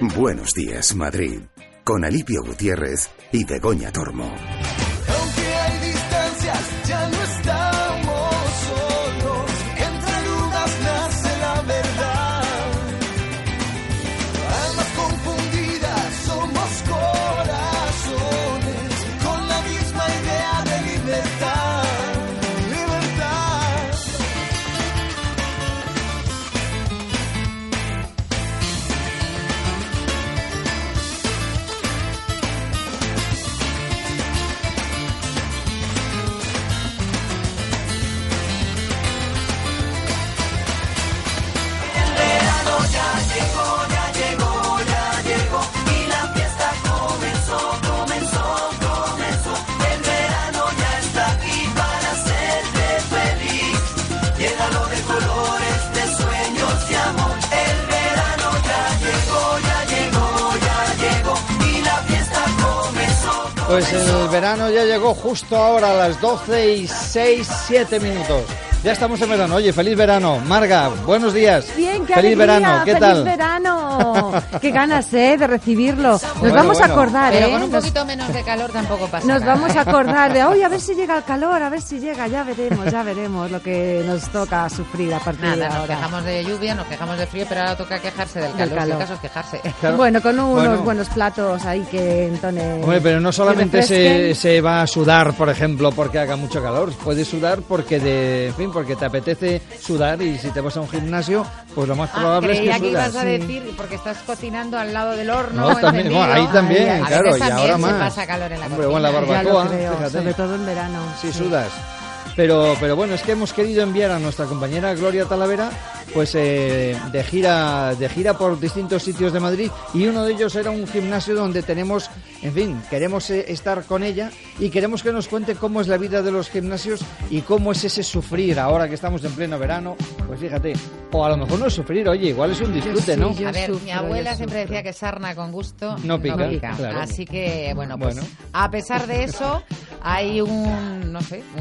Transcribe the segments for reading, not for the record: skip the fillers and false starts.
Buenos días, Madrid, con Alipio Gutiérrez y Begoña Tormo. Aunque hay distancias, ya no estamos solos. Entre dudas nace la verdad. Almas confundidas, somos corazones con la misma idea de libertad. Libertad. Pues el verano ya llegó justo ahora a las 12:07 minutos. Ya estamos en verano. Oye, feliz verano. Marga, buenos días. Bien, qué feliz alegría, verano. ¿Qué feliz tal? verano. Qué ganas, de recibirlo. Nos Bueno, vamos a bueno. acordar, Pero con un poquito menos de calor tampoco pasa Nos nada. vamos a acordar de, oye, a ver si llega el calor, a ver si llega, ya veremos lo que nos toca sufrir a partir de Nada, nos ahora. quejamos de lluvia, nos quejamos de frío, pero ahora toca quejarse del calor. calor. El caso es quejarse. Claro. Bueno, con unos Bueno. buenos platos ahí que entonen. Hombre, pero no solamente que refresquen. se va a sudar, por ejemplo, porque haga mucho calor. Puedes sudar porque porque te apetece sudar, y si te vas a un gimnasio, pues lo más probable es creía que que sudas. ibas a decir, porque estás cocinando al lado del horno. No, también, encendido. bueno, ahí también, A claro, veces y también ahora se más. pasa calor en la Hombre, cocina. bueno, la Ya barbacoa, lo creo, fíjate. sobre todo en verano. Sí, sudas. Pero bueno, es que hemos querido enviar a nuestra compañera Gloria Talavera pues de gira por distintos sitios de Madrid, y uno de ellos era un gimnasio donde tenemos, en fin, queremos estar con ella y queremos que nos cuente cómo es la vida de los gimnasios y cómo es ese sufrir ahora que estamos en pleno verano. Pues fíjate, o a lo mejor no es sufrir, oye, igual es un disfrute, ¿no? Yo A ver, sufro, mi abuela yo siempre sufro. decía que sarna con gusto No pica, claro. Así que, bueno, pues Bueno. a pesar de eso, hay un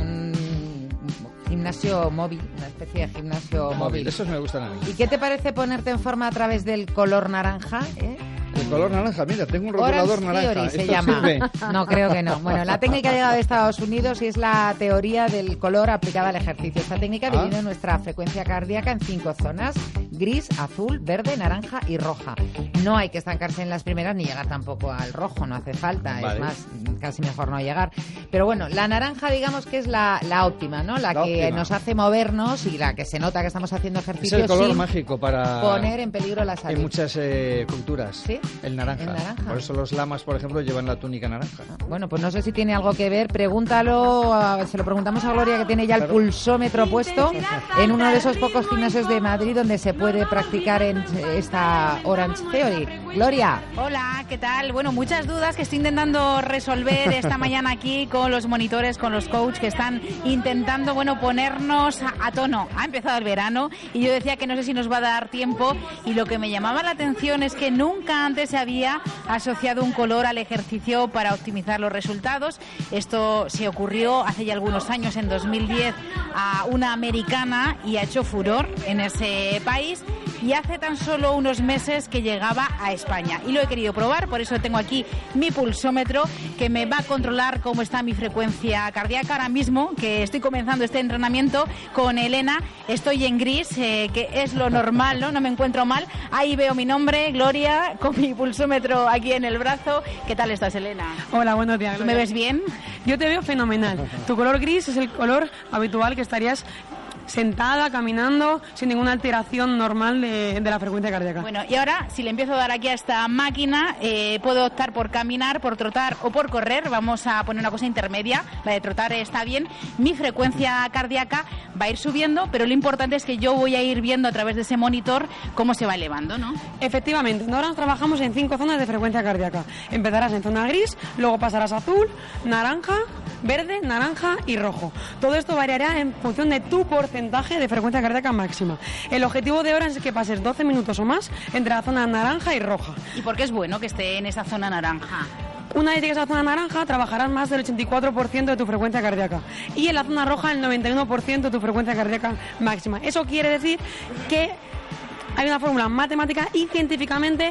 gimnasio móvil, una especie de gimnasio móvil. Esos me gustan a mí. ¿Y qué te parece ponerte en forma a través del color naranja? El color naranja, mira, tengo un rotulador Orange naranja. Theory se ¿Esto llama. sirve? No, creo que no. Bueno, la técnica ha llegado de Estados Unidos y es la teoría del color aplicada al ejercicio. Esta técnica divide nuestra frecuencia cardíaca en 5 zonas: gris, azul, verde, naranja y roja. No hay que estancarse en las primeras ni llegar tampoco al rojo, no hace falta. Vale. Es más, casi mejor no llegar. Pero bueno, la naranja digamos que es la óptima, ¿no? La que óptima. nos hace movernos y la que se nota que estamos haciendo Es ejercicio el color sin mágico para poner en peligro la salud. en muchas culturas. ¿Sí? El naranja. El naranja. Por eso los lamas, por ejemplo, llevan la túnica naranja. Bueno, pues no sé si tiene algo que ver. Pregúntalo, se lo preguntamos a Gloria, que tiene ya el pulsómetro puesto en uno de esos pocos gimnasios de Madrid donde se puede practicar en esta Orange Theory. Gloria. Hola, ¿qué tal? Bueno, muchas dudas que estoy intentando resolver esta mañana aquí con los monitores, con los coaches que están intentando, ponernos a tono. Ha empezado el verano y yo decía que no sé si nos va a dar tiempo, y lo que me llamaba la atención es que nunca antes se había asociado un color al ejercicio para optimizar los resultados. Esto se ocurrió hace ya algunos años, en 2010, a una americana, y ha hecho furor en ese país, y hace tan solo unos meses que llegaba a España. Y lo he querido probar, por eso tengo aquí mi pulsómetro que me va a controlar cómo está mi frecuencia cardíaca. Ahora mismo, que estoy comenzando este entrenamiento con Elena, estoy en gris, que es lo normal, ¿no? No me encuentro mal. Ahí veo mi nombre, Gloria, con mi pulsómetro aquí en el brazo. ¿Qué tal estás, Elena? Hola, buenos días. ¿Tú me ves bien? Yo te veo fenomenal. Tu color gris es el color habitual que estarías sentada, caminando, sin ninguna alteración normal de la frecuencia cardíaca. Bueno, y ahora, si le empiezo a dar aquí a esta máquina, puedo optar por caminar, por trotar o por correr. Vamos a poner una cosa intermedia. La de trotar está bien. Mi frecuencia cardíaca va a ir subiendo, pero lo importante es que yo voy a ir viendo a través de ese monitor cómo se va elevando, ¿no? Efectivamente, ahora nos trabajamos en 5 zonas de frecuencia cardíaca. Empezarás en zona gris, luego pasarás a azul, naranja, verde, naranja y rojo. Todo esto variará en función de tu porcentaje de frecuencia cardíaca máxima. El objetivo de ahora es que pases 12 minutos o más entre la zona naranja y roja. ¿Y por qué es bueno que esté en esa zona naranja? Una vez llegues a la zona naranja, trabajarás más del 84% de tu frecuencia cardíaca. Y en la zona roja, el 91% de tu frecuencia cardíaca máxima. Eso quiere decir que hay una fórmula matemática y científicamente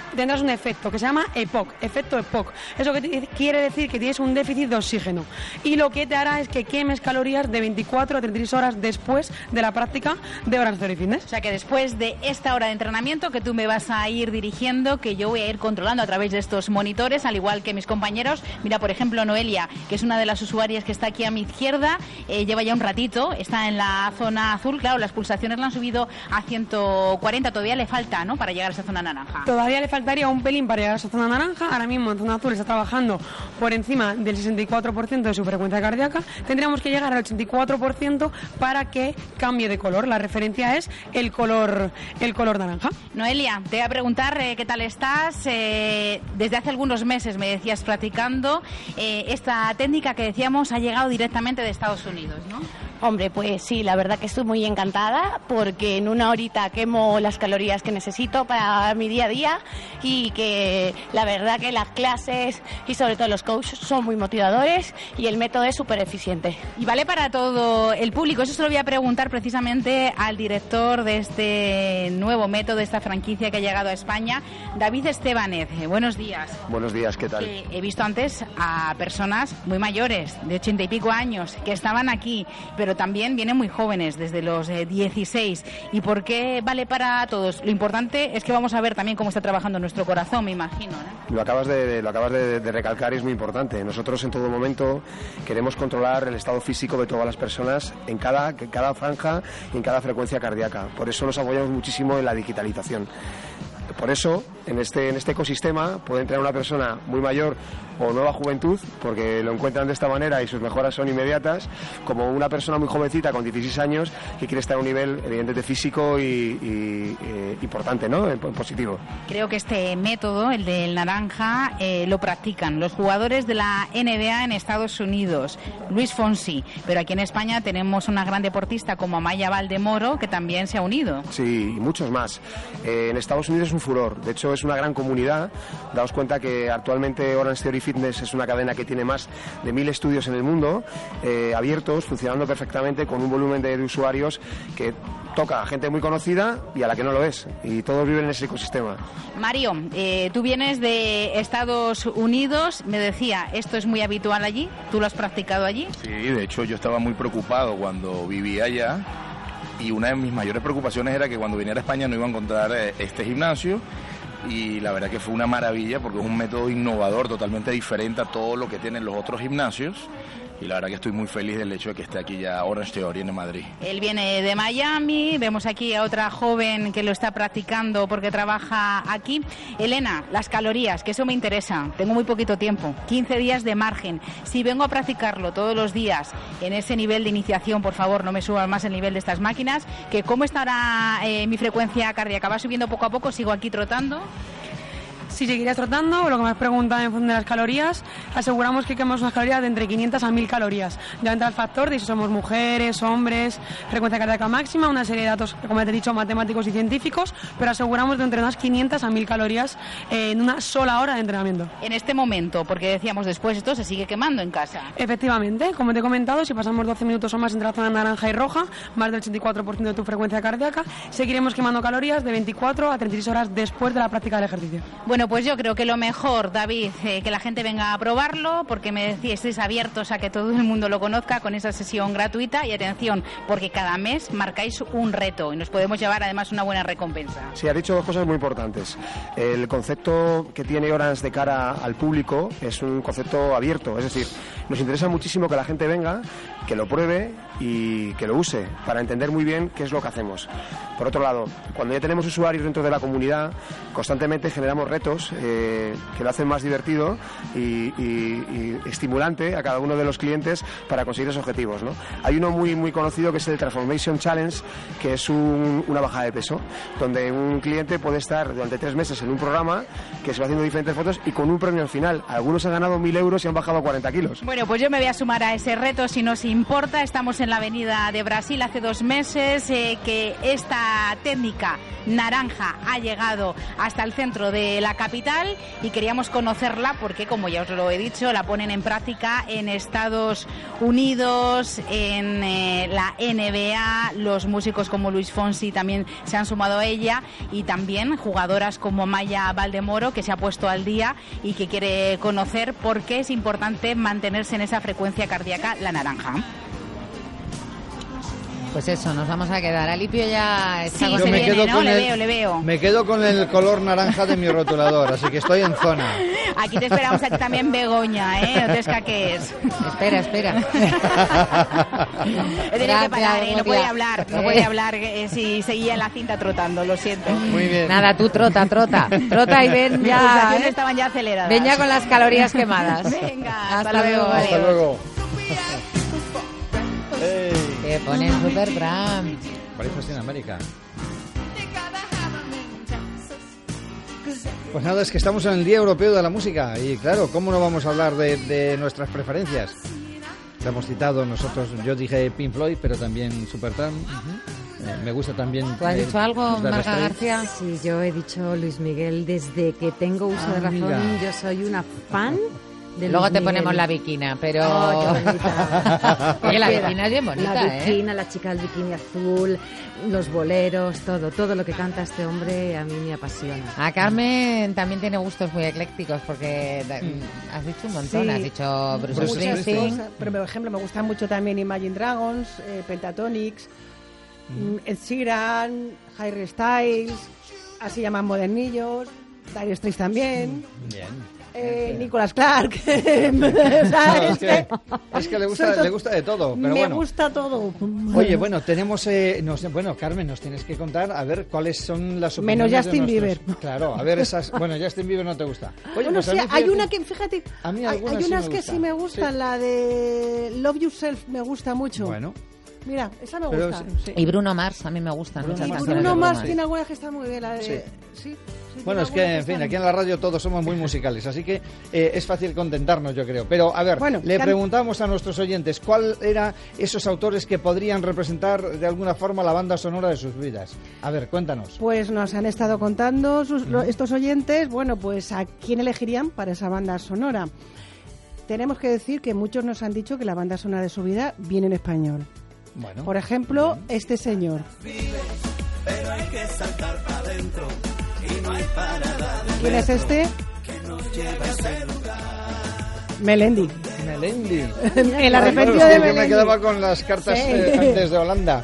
tendrás un efecto que se llama EPOC, efecto EPOC. Eso quiere decir que tienes un déficit de oxígeno. Y lo que te hará es que quemes calorías de 24 a 36 horas después de la práctica de Orange Theory Fitness. O sea que después de esta hora de entrenamiento que tú me vas a ir dirigiendo, que yo voy a ir controlando a través de estos monitores, al igual que mis compañeros. Mira, por ejemplo, Noelia, que es una de las usuarias que está aquí a mi izquierda, lleva ya un ratito, está en la zona azul. Claro, las pulsaciones la han subido a 140, todavía le falta, ¿no?, para llegar a esa zona naranja. Todavía le faltaría un pelín para llegar a esa zona naranja. Ahora mismo en zona azul está trabajando por encima del 64% de su frecuencia cardíaca. Tendríamos que llegar al 84% para que cambie de color. La referencia es el color naranja. Noelia, te voy a preguntar qué tal estás. Desde hace algunos meses me decías practicando esta técnica que decíamos ha llegado directamente de Estados Unidos, ¿no? Hombre, pues sí, la verdad que estoy muy encantada porque en una horita quemo las calorías que necesito para mi día a día y que la verdad que las clases y sobre todo los coaches son muy motivadores y el método es súper eficiente. Y vale para todo el público. Eso se lo voy a preguntar precisamente al director de este nuevo método, de esta franquicia que ha llegado a España, David Estebanez. Buenos días. Buenos días, ¿qué tal? He visto antes a personas muy mayores, de 80 y pico años, que estaban aquí, pero también vienen muy jóvenes, desde los 16. ¿Y por qué vale para todos? Lo importante es que vamos a ver también cómo está trabajando nuestro corazón, me imagino, ¿no? Lo acabas de recalcar y es muy importante. Nosotros en todo momento queremos controlar el estado físico de todas las personas en cada franja y en cada frecuencia cardíaca. Por eso nos apoyamos muchísimo en la digitalización. Por eso, en este ecosistema puede entrar una persona muy mayor o nueva juventud, porque lo encuentran de esta manera y sus mejoras son inmediatas, como una persona muy jovencita con 16 años que quiere estar a un nivel evidentemente físico y importante, ¿no?, en positivo. Creo que este método, el del naranja, lo practican los jugadores de la NBA en Estados Unidos, Luis Fonsi, pero aquí en España tenemos una gran deportista como Amaya Valdemoro que también se ha unido. Sí, y muchos más. En Estados Unidos es un furor, de hecho es una gran comunidad. Daos cuenta que actualmente Orange Theory Fitness es una cadena que tiene más de 1000 estudios en el mundo, abiertos, funcionando perfectamente, con un volumen de usuarios que toca a gente muy conocida y a la que no lo es, y todos viven en ese ecosistema. Mario, tú vienes de Estados Unidos, me decía, ¿esto es muy habitual allí? ¿Tú lo has practicado allí? Sí, de hecho yo estaba muy preocupado cuando vivía allá. Y una de mis mayores preocupaciones era que cuando viniera a España no iba a encontrar este gimnasio, y la verdad que fue una maravilla porque es un método innovador, totalmente diferente a todo lo que tienen los otros gimnasios, y la verdad que estoy muy feliz del hecho de que esté aquí ya Orange Theory en Madrid. Él viene de Miami, vemos aquí a otra joven que lo está practicando porque trabaja aquí. Elena, las calorías, que eso me interesa, tengo muy poquito tiempo, 15 días de margen. Si vengo a practicarlo todos los días en ese nivel de iniciación, por favor, no me suban más el nivel de estas máquinas, que ¿cómo estará mi frecuencia cardíaca? ¿Va subiendo poco a poco? ¿Sigo aquí trotando? Si seguirías trotando, lo que me has preguntado en función de las calorías, aseguramos que quemamos unas calorías de entre 500 a 1000 calorías. Ya entra el factor de si somos mujeres, hombres, frecuencia cardíaca máxima, una serie de datos, como te he dicho, matemáticos y científicos, pero aseguramos de entre unas 500 a 1000 calorías en una sola hora de entrenamiento. En este momento, porque decíamos después, esto se sigue quemando en casa. Efectivamente, como te he comentado, si pasamos 12 minutos o más entre la zona naranja y roja, más del 84% de tu frecuencia cardíaca, seguiremos quemando calorías de 24 a 36 horas después de la práctica del ejercicio. Bueno, pues yo creo que lo mejor, David, que la gente venga a probarlo, porque me decís, estáis abiertos a que todo el mundo lo conozca con esa sesión gratuita, y atención, porque cada mes marcáis un reto y nos podemos llevar además una buena recompensa. Sí, has dicho dos cosas muy importantes. El concepto que tiene Orange de cara al público es un concepto abierto, es decir, nos interesa muchísimo que la gente venga, que lo pruebe y que lo use para entender muy bien qué es lo que hacemos. Por otro lado, cuando ya tenemos usuarios dentro de la comunidad, constantemente generamos retos que lo hacen más divertido y estimulante a cada uno de los clientes para conseguir esos objetivos, ¿no? Hay uno muy conocido que es el Transformation Challenge, que es una bajada de peso, donde un cliente puede estar durante 3 meses en un programa que se va haciendo diferentes fotos y con un premio al final. Algunos han ganado 1000 euros y han bajado 40 kilos. Bueno, pues yo me voy a sumar a ese reto si nos importa. Estamos en en la Avenida de Brasil hace 2 meses, que esta técnica naranja ha llegado hasta el centro de la capital y queríamos conocerla porque, como ya os lo he dicho, la ponen en práctica en Estados Unidos, en la NBA, los músicos como Luis Fonsi también se han sumado a ella y también jugadoras como Maya Valdemoro, que se ha puesto al día y que quiere conocer por qué es importante mantenerse en esa frecuencia cardíaca la naranja. Pues eso, nos vamos a quedar. Alipio ya está Sí, con se el- viene, ¿no? con Le veo. Me quedo con el color naranja de mi rotulador, así que estoy en zona. Aquí te esperamos a ti también, Begoña, ¿eh? No te escaques. Espera. He tenido que parar, no podía hablar, si seguía en la cinta trotando, lo siento. Muy bien. Nada, tú trota y ven Mis ya. pulsaciones estaban ya aceleradas. Ven ya con las calorías quemadas. Venga, Hasta luego. Hasta adiós. luego. Que ponen Supertramp. Parece en América. Pues nada, es que estamos en el Día Europeo de la Música y claro, ¿cómo no vamos a hablar de nuestras preferencias? Te hemos citado nosotros, yo dije Pink Floyd, pero también Supertramp. Me gusta también. ¿Tú has dicho algo, Dire Marga Straits. García? Sí, yo he dicho Luis Miguel desde que tengo uso de razón. Amiga. Yo soy una fan de Luego Luis te Miguel. ponemos la bikina, pero... Oh, qué bonita. Oye, la Cualquiera. bikina es bien bonita, La ¿eh? bikina, la chica del bikini azul, los boleros, todo lo que canta este hombre a mí me apasiona. A Carmen también tiene gustos muy eclécticos porque has dicho un montón, Sí. has dicho Bruce Muchas Springsteen. cosas, pero por ejemplo me gustan mucho también Imagine Dragons, Pentatonix, Ed Sheeran, Harry Styles, así llaman modernillos, Dire Straits también, Bien. Nicholas Clark. O sea, No, es que es que le soy gusta de todo, pero me bueno. gusta todo. Oye, bueno, tenemos... bueno, Carmen, nos tienes que contar a ver cuáles son las opiniones Menos Justin de nuestros... Bieber. Claro, a ver esas... Bueno, Justin Bieber no te gusta. Oye, Bueno, pues a sí, mí, hay fíjate, una que, fíjate, a mí hay algunas sí unas me que gustan. sí me gustan, Sí. la de Love Yourself me gusta mucho. Bueno, Mira, esa me pero gusta. sí. Y Bruno Mars, a mí me gustan Bruno muchas Mars. canciones de Bruno Mars Mars. tiene algunas que están muy bien. La de, Sí. sí, Bueno, tiene es que, algunas en fin, están- aquí en la radio todos somos muy musicales, así que es fácil contentarnos, yo creo. Pero, a ver, Bueno, le can- preguntamos a nuestros oyentes, ¿cuál eran esos autores que podrían representar de alguna forma la banda sonora de sus vidas? A ver, cuéntanos. Pues nos han estado contando estos oyentes, bueno, pues a quién elegirían para esa banda sonora. Tenemos que decir que muchos nos han dicho que la banda sonora de su vida viene en español. Bueno, Por ejemplo, este señor. Pero hay que saltar para adentro y no hay parada de ¿Quién es este? que nos lleva a ese lugar. Melendi. Melendi. El Claro, arrepentido es que de yo me Melendi. quedaba con las cartas Sí. antes de Holanda.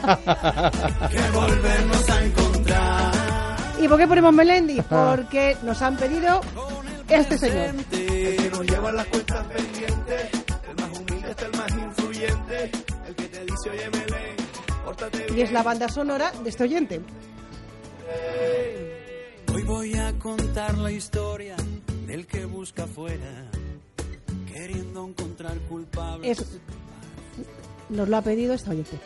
Que volvernos a encontrar. ¿Y por qué ponemos Melendi? Porque nos han pedido este señor. El que nos lleva las cuentas pendientes, el más humilde es el más influyente, el que te dice oye Melén, pórtate bien. Y es la banda sonora de este oyente. Hoy voy a contar la historia del que busca afuera, queriendo encontrar culpables. Nos lo ha pedido este oyente.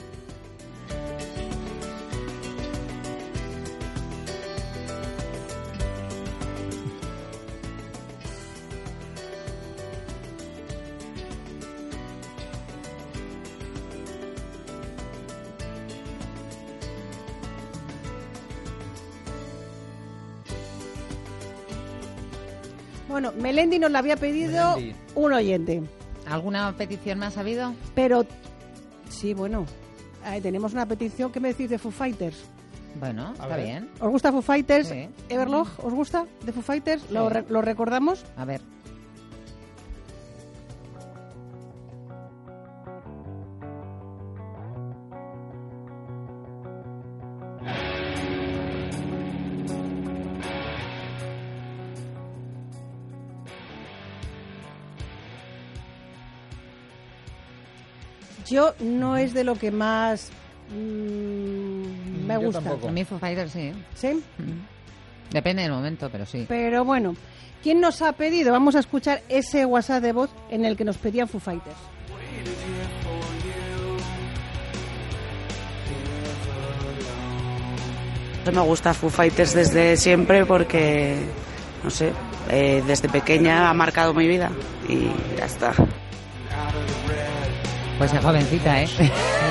Bueno, Melendi nos la había pedido Melendi. un oyente. ¿Alguna petición más ha habido? Pero, sí, bueno, tenemos una petición. ¿Qué me decís de Foo Fighters? Bueno, está ver. bien. ¿Os gusta Foo Fighters? Sí. ¿Everlog? ¿Os gusta de Foo Fighters? Sí. ¿Lo recordamos? A ver. Yo no es de lo que más me Yo gusta. tampoco. A mí Foo Fighters sí. ¿Sí? Depende del momento, pero sí. Pero bueno, ¿quién nos ha pedido? Vamos a escuchar ese WhatsApp de voz en el que nos pedían Foo Fighters. Me gusta Foo Fighters desde siempre porque, no sé, desde pequeña ha marcado mi vida y ya está. Pues es jovencita, ¿eh?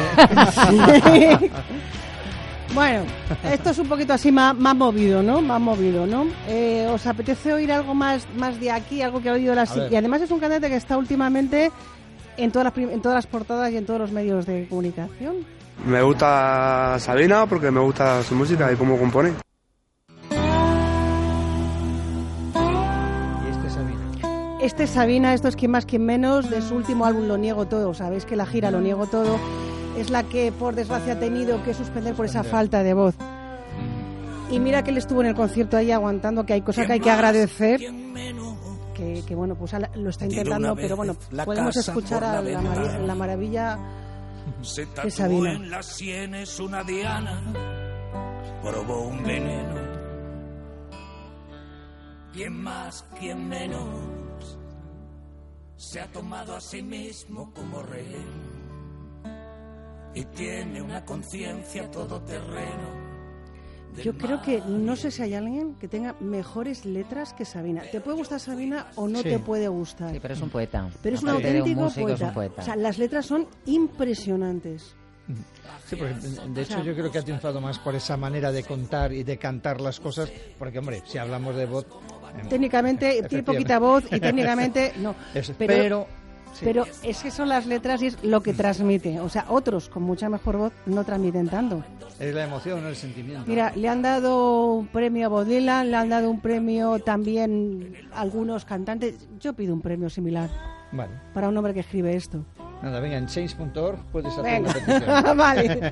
Bueno, esto es un poquito así más movido, ¿no? Más movido, ¿no? ¿Os apetece oír algo más de aquí, algo que ha oído y además es un cantante que está últimamente en todas las portadas y en todos los medios de comunicación? Me gusta Sabina porque me gusta su música y cómo compone. Este es Sabina, esto es Quien Más, Quien Menos, de su último álbum Lo Niego Todo. Sabéis que la gira Lo Niego Todo es la que, por desgracia, ha tenido que suspender por esa falta de voz. Y mira que él estuvo en el concierto ahí aguantando, que hay cosas que hay que agradecer. Que bueno, pues lo está intentando, pero bueno, podemos escuchar a la maravilla de Sabina. En las sienes una diana, probó un veneno. Quien más, quien menos, se ha tomado a sí mismo como rehén y tiene una conciencia todoterreno. Yo creo que no sé si hay alguien que tenga mejores letras que Sabina. ¿Te puede gustar Sabina o no te puede gustar? Sí, pero es un poeta. Pero es un auténtico músico, poeta. es un poeta. O sea, las letras son impresionantes. Sí, porque de hecho yo creo que ha triunfado más por esa manera de contar y de cantar las cosas, porque hombre, si hablamos de voz... técnicamente tiene poquita voz y técnicamente no. Pero es que son las letras y es lo que transmite. O sea, otros con mucha mejor voz no transmiten tanto. Es la emoción, el sentimiento. Mira, le han dado un premio a Bob Dylan, le han dado un premio también a algunos cantantes. Yo pido un premio similar. Vale. Para un hombre que escribe esto. Nada, venga, en change.org puedes hacer una petición. Vale.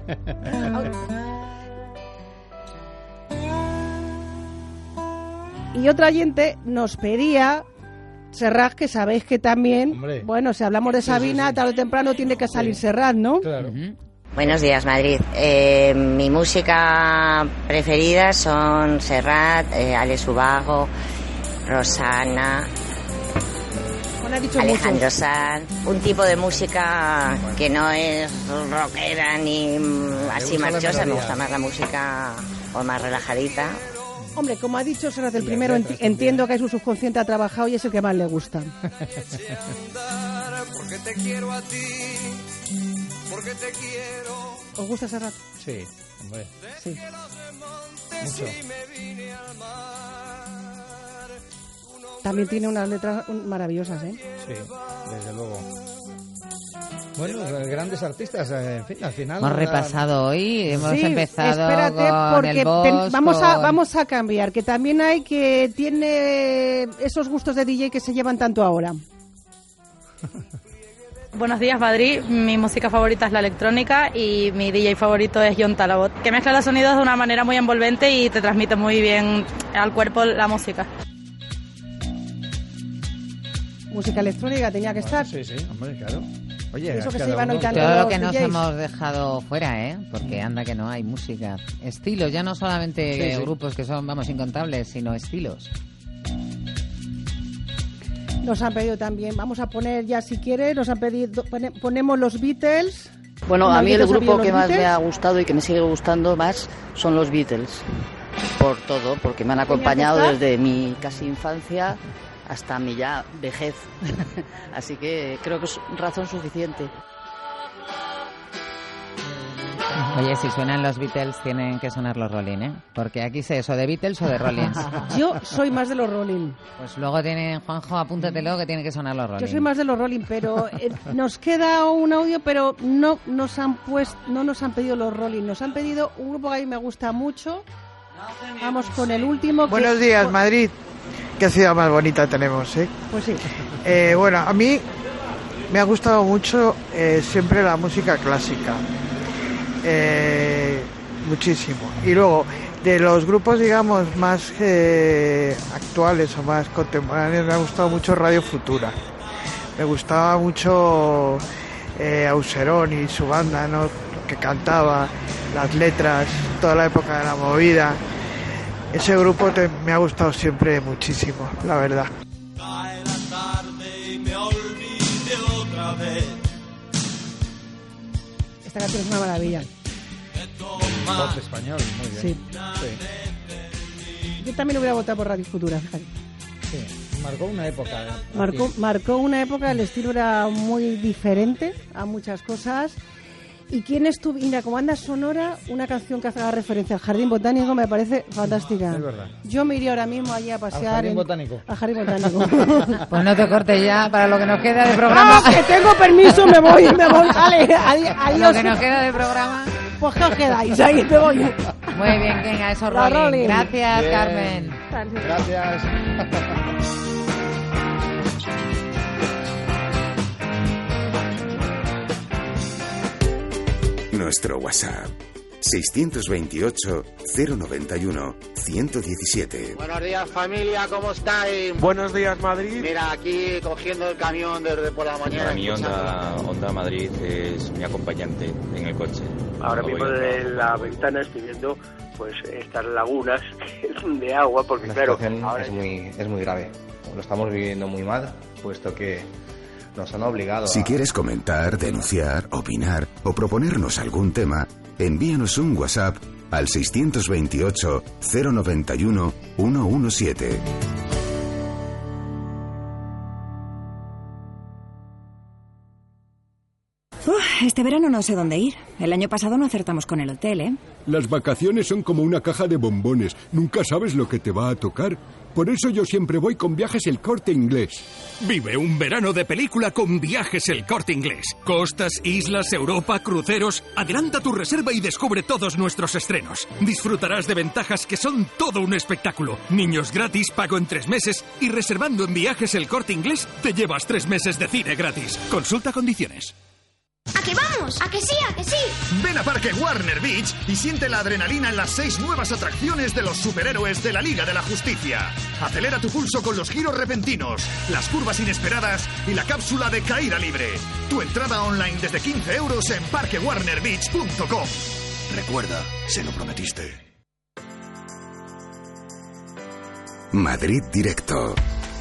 Y otra oyente nos pedía, Serrat, que sabéis que también, hombre, bueno, si hablamos de Sabina, tarde o temprano tiene que salir Serrat, ¿no? Claro. Buenos días, Madrid. Mi música preferida son Serrat, Alex Ubago, Rosana, Alejandro Sanz, un tipo de música que no es rockera ni así marchosa, me gusta más la música o más relajadita. Hombre, como ha dicho Serrat el primero, entiendo que su subconsciente ha trabajado y es el que más le gusta. Porque te quiero a ti, porque te quiero. ¿Os gusta Serrat? Sí, hombre. Sí. Mucho. También tiene unas letras maravillosas, ¿eh? Sí, desde luego. Bueno, grandes artistas, en fin, al final... Hemos repasado hoy, hemos empezado espérate, con porque el boss, vamos a cambiar, que también hay que tiene esos gustos de DJ que se llevan tanto ahora. Buenos días, Madrid. Mi música favorita es la electrónica y mi DJ favorito es John Talabot, que mezcla los sonidos de una manera muy envolvente y te transmite muy bien al cuerpo la música. Música electrónica tenía que estar. Sí, hombre, claro. Oye, eso que se iban hoy tanto todo lo que los nos DJs. hemos dejado fuera, ¿eh? Porque anda que no hay música. Estilos, ya no solamente grupos que son, vamos, incontables, sino estilos. Nos han pedido también, vamos a poner ya si quiere, nos han pedido, ponemos los Beatles. Bueno, a mí el grupo que más me ha gustado y que me sigue gustando más son los Beatles. Por todo, porque me han acompañado desde mi casi infancia hasta mi ya vejez. Así que creo que es razón suficiente. Oye, si suenan los Beatles, tienen que sonar los Rolling, ¿eh? Porque aquí sé eso de Beatles o de Rollins. Yo soy más de los Rolling. Pues luego tienen, Juanjo, apúntatelo que tiene que sonar los Rolling. Yo soy más de los Rolling, pero nos queda un audio, pero no nos han pedido los Rolling, nos han pedido un grupo que a mí me gusta mucho. Vamos con el último. Buenos días, Madrid. Qué ciudad más bonita tenemos, ¿eh? Pues sí. Bueno, a mí me ha gustado mucho siempre la música clásica. Muchísimo. Y luego, de los grupos, digamos, más actuales o más contemporáneos, me ha gustado mucho Radio Futura. Me gustaba mucho Auserón y su banda, ¿no? Lo que cantaba, las letras, toda la época de la movida. Ese grupo me ha gustado siempre muchísimo, la verdad. Esta canción es una maravilla. Pop español, muy bien. Sí. Yo también hubiera votado por Radio Futura, fíjate. Sí, marcó una época. Marcó una época, el estilo era muy diferente a muchas cosas. ¿Y quién estuvo? Mira, como banda sonora, una canción que haga referencia al Jardín Botánico me parece fantástica. Es verdad. Yo me iría ahora mismo allí a pasear. ¿Al Jardín Botánico? Al Jardín Botánico. Pues no te cortes ya para lo que nos queda de programa. ¡Ah, que tengo permiso! Me voy. Vale, adiós. Lo que nos queda de programa. Pues que os quedáis, ahí te voy. Muy bien, venga, eso La Rolling. Rolling. Gracias, Bien. Carmen. Gracias. Nuestro WhatsApp 628-091-117. Buenos días, familia, ¿cómo estáis? Buenos días, Madrid. Mira, aquí cogiendo el camión desde por la mañana. Para mí Onda Madrid es mi acompañante en el coche. Ahora Cuando mismo voy a desde la ventana estoy viendo pues estas lagunas de agua, porque claro, ahora es muy grave. Lo estamos viviendo muy mal, puesto que nos han obligado Si quieres comentar, denunciar, opinar o proponernos algún tema, envíanos un WhatsApp al 628-091-117. Este verano no sé dónde ir. El año pasado no acertamos con el hotel, ¿eh? Las vacaciones son como una caja de bombones. Nunca sabes lo que te va a tocar. Por eso yo siempre voy con Viajes El Corte Inglés. Vive un verano de película con Viajes El Corte Inglés. Costas, islas, Europa, cruceros. Adelanta tu reserva y descubre todos nuestros estrenos. Disfrutarás de ventajas que son todo un espectáculo. Niños gratis, pago en 3 meses. Y reservando en Viajes El Corte Inglés, te llevas 3 meses de cine gratis. Consulta condiciones. ¿A qué vamos? ¿A que sí? ¿A que sí? Ven a Parque Warner Beach y siente la adrenalina en las 6 nuevas atracciones de los superhéroes de la Liga de la Justicia. Acelera tu pulso con los giros repentinos, las curvas inesperadas y la cápsula de caída libre. Tu entrada online desde 15 € en parquewarnerbeach.com. Recuerda, se lo prometiste. Madrid Directo.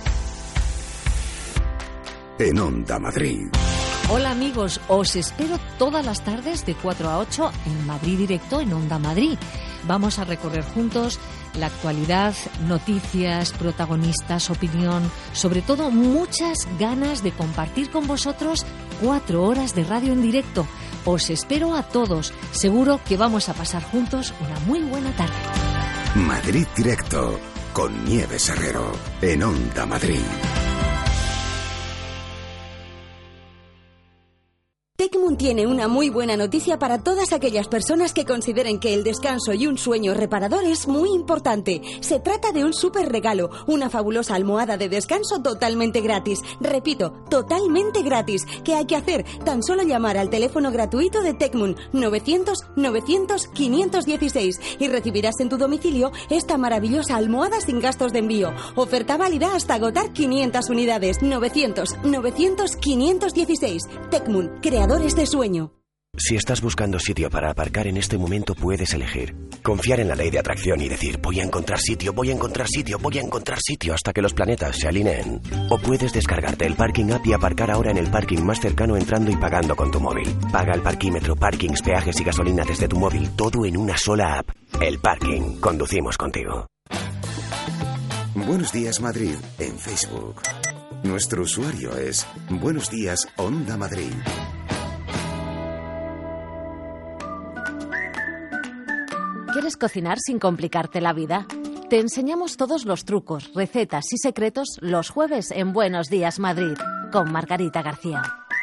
En Onda Madrid. Hola amigos, os espero todas las tardes de 4 a 8 en Madrid Directo en Onda Madrid. Vamos a recorrer juntos la actualidad, noticias, protagonistas, opinión, sobre todo muchas ganas de compartir con vosotros 4 horas de radio en directo. Os espero a todos, seguro que vamos a pasar juntos una muy buena tarde. Madrid Directo con Nieves Herrero en Onda Madrid. Tecmun tiene una muy buena noticia para todas aquellas personas que consideren que el descanso y un sueño reparador es muy importante. Se trata de un súper regalo, una fabulosa almohada de descanso totalmente gratis. Repito, totalmente gratis. ¿Qué hay que hacer? Tan solo llamar al teléfono gratuito de Tecmun 900-900-516 y recibirás en tu domicilio esta maravillosa almohada sin gastos de envío. Oferta válida hasta agotar 500 unidades. 900-900-516. Tecmun, creadores de sueño. Si estás buscando sitio para aparcar en este momento, puedes elegir. Confiar en la ley de atracción y decir, voy a encontrar sitio, voy a encontrar sitio, voy a encontrar sitio hasta que los planetas se alineen. O puedes descargarte el Parking App y aparcar ahora en el parking más cercano entrando y pagando con tu móvil. Paga el parquímetro, parkings, peajes y gasolina desde tu móvil, todo en una sola app. El Parking. Conducimos contigo. Buenos días Madrid en Facebook. Nuestro usuario es Buenos Días Onda Madrid. ¿Quieres cocinar sin complicarte la vida? Te enseñamos todos los trucos, recetas y secretos los jueves en Buenos Días Madrid, con Margarita García.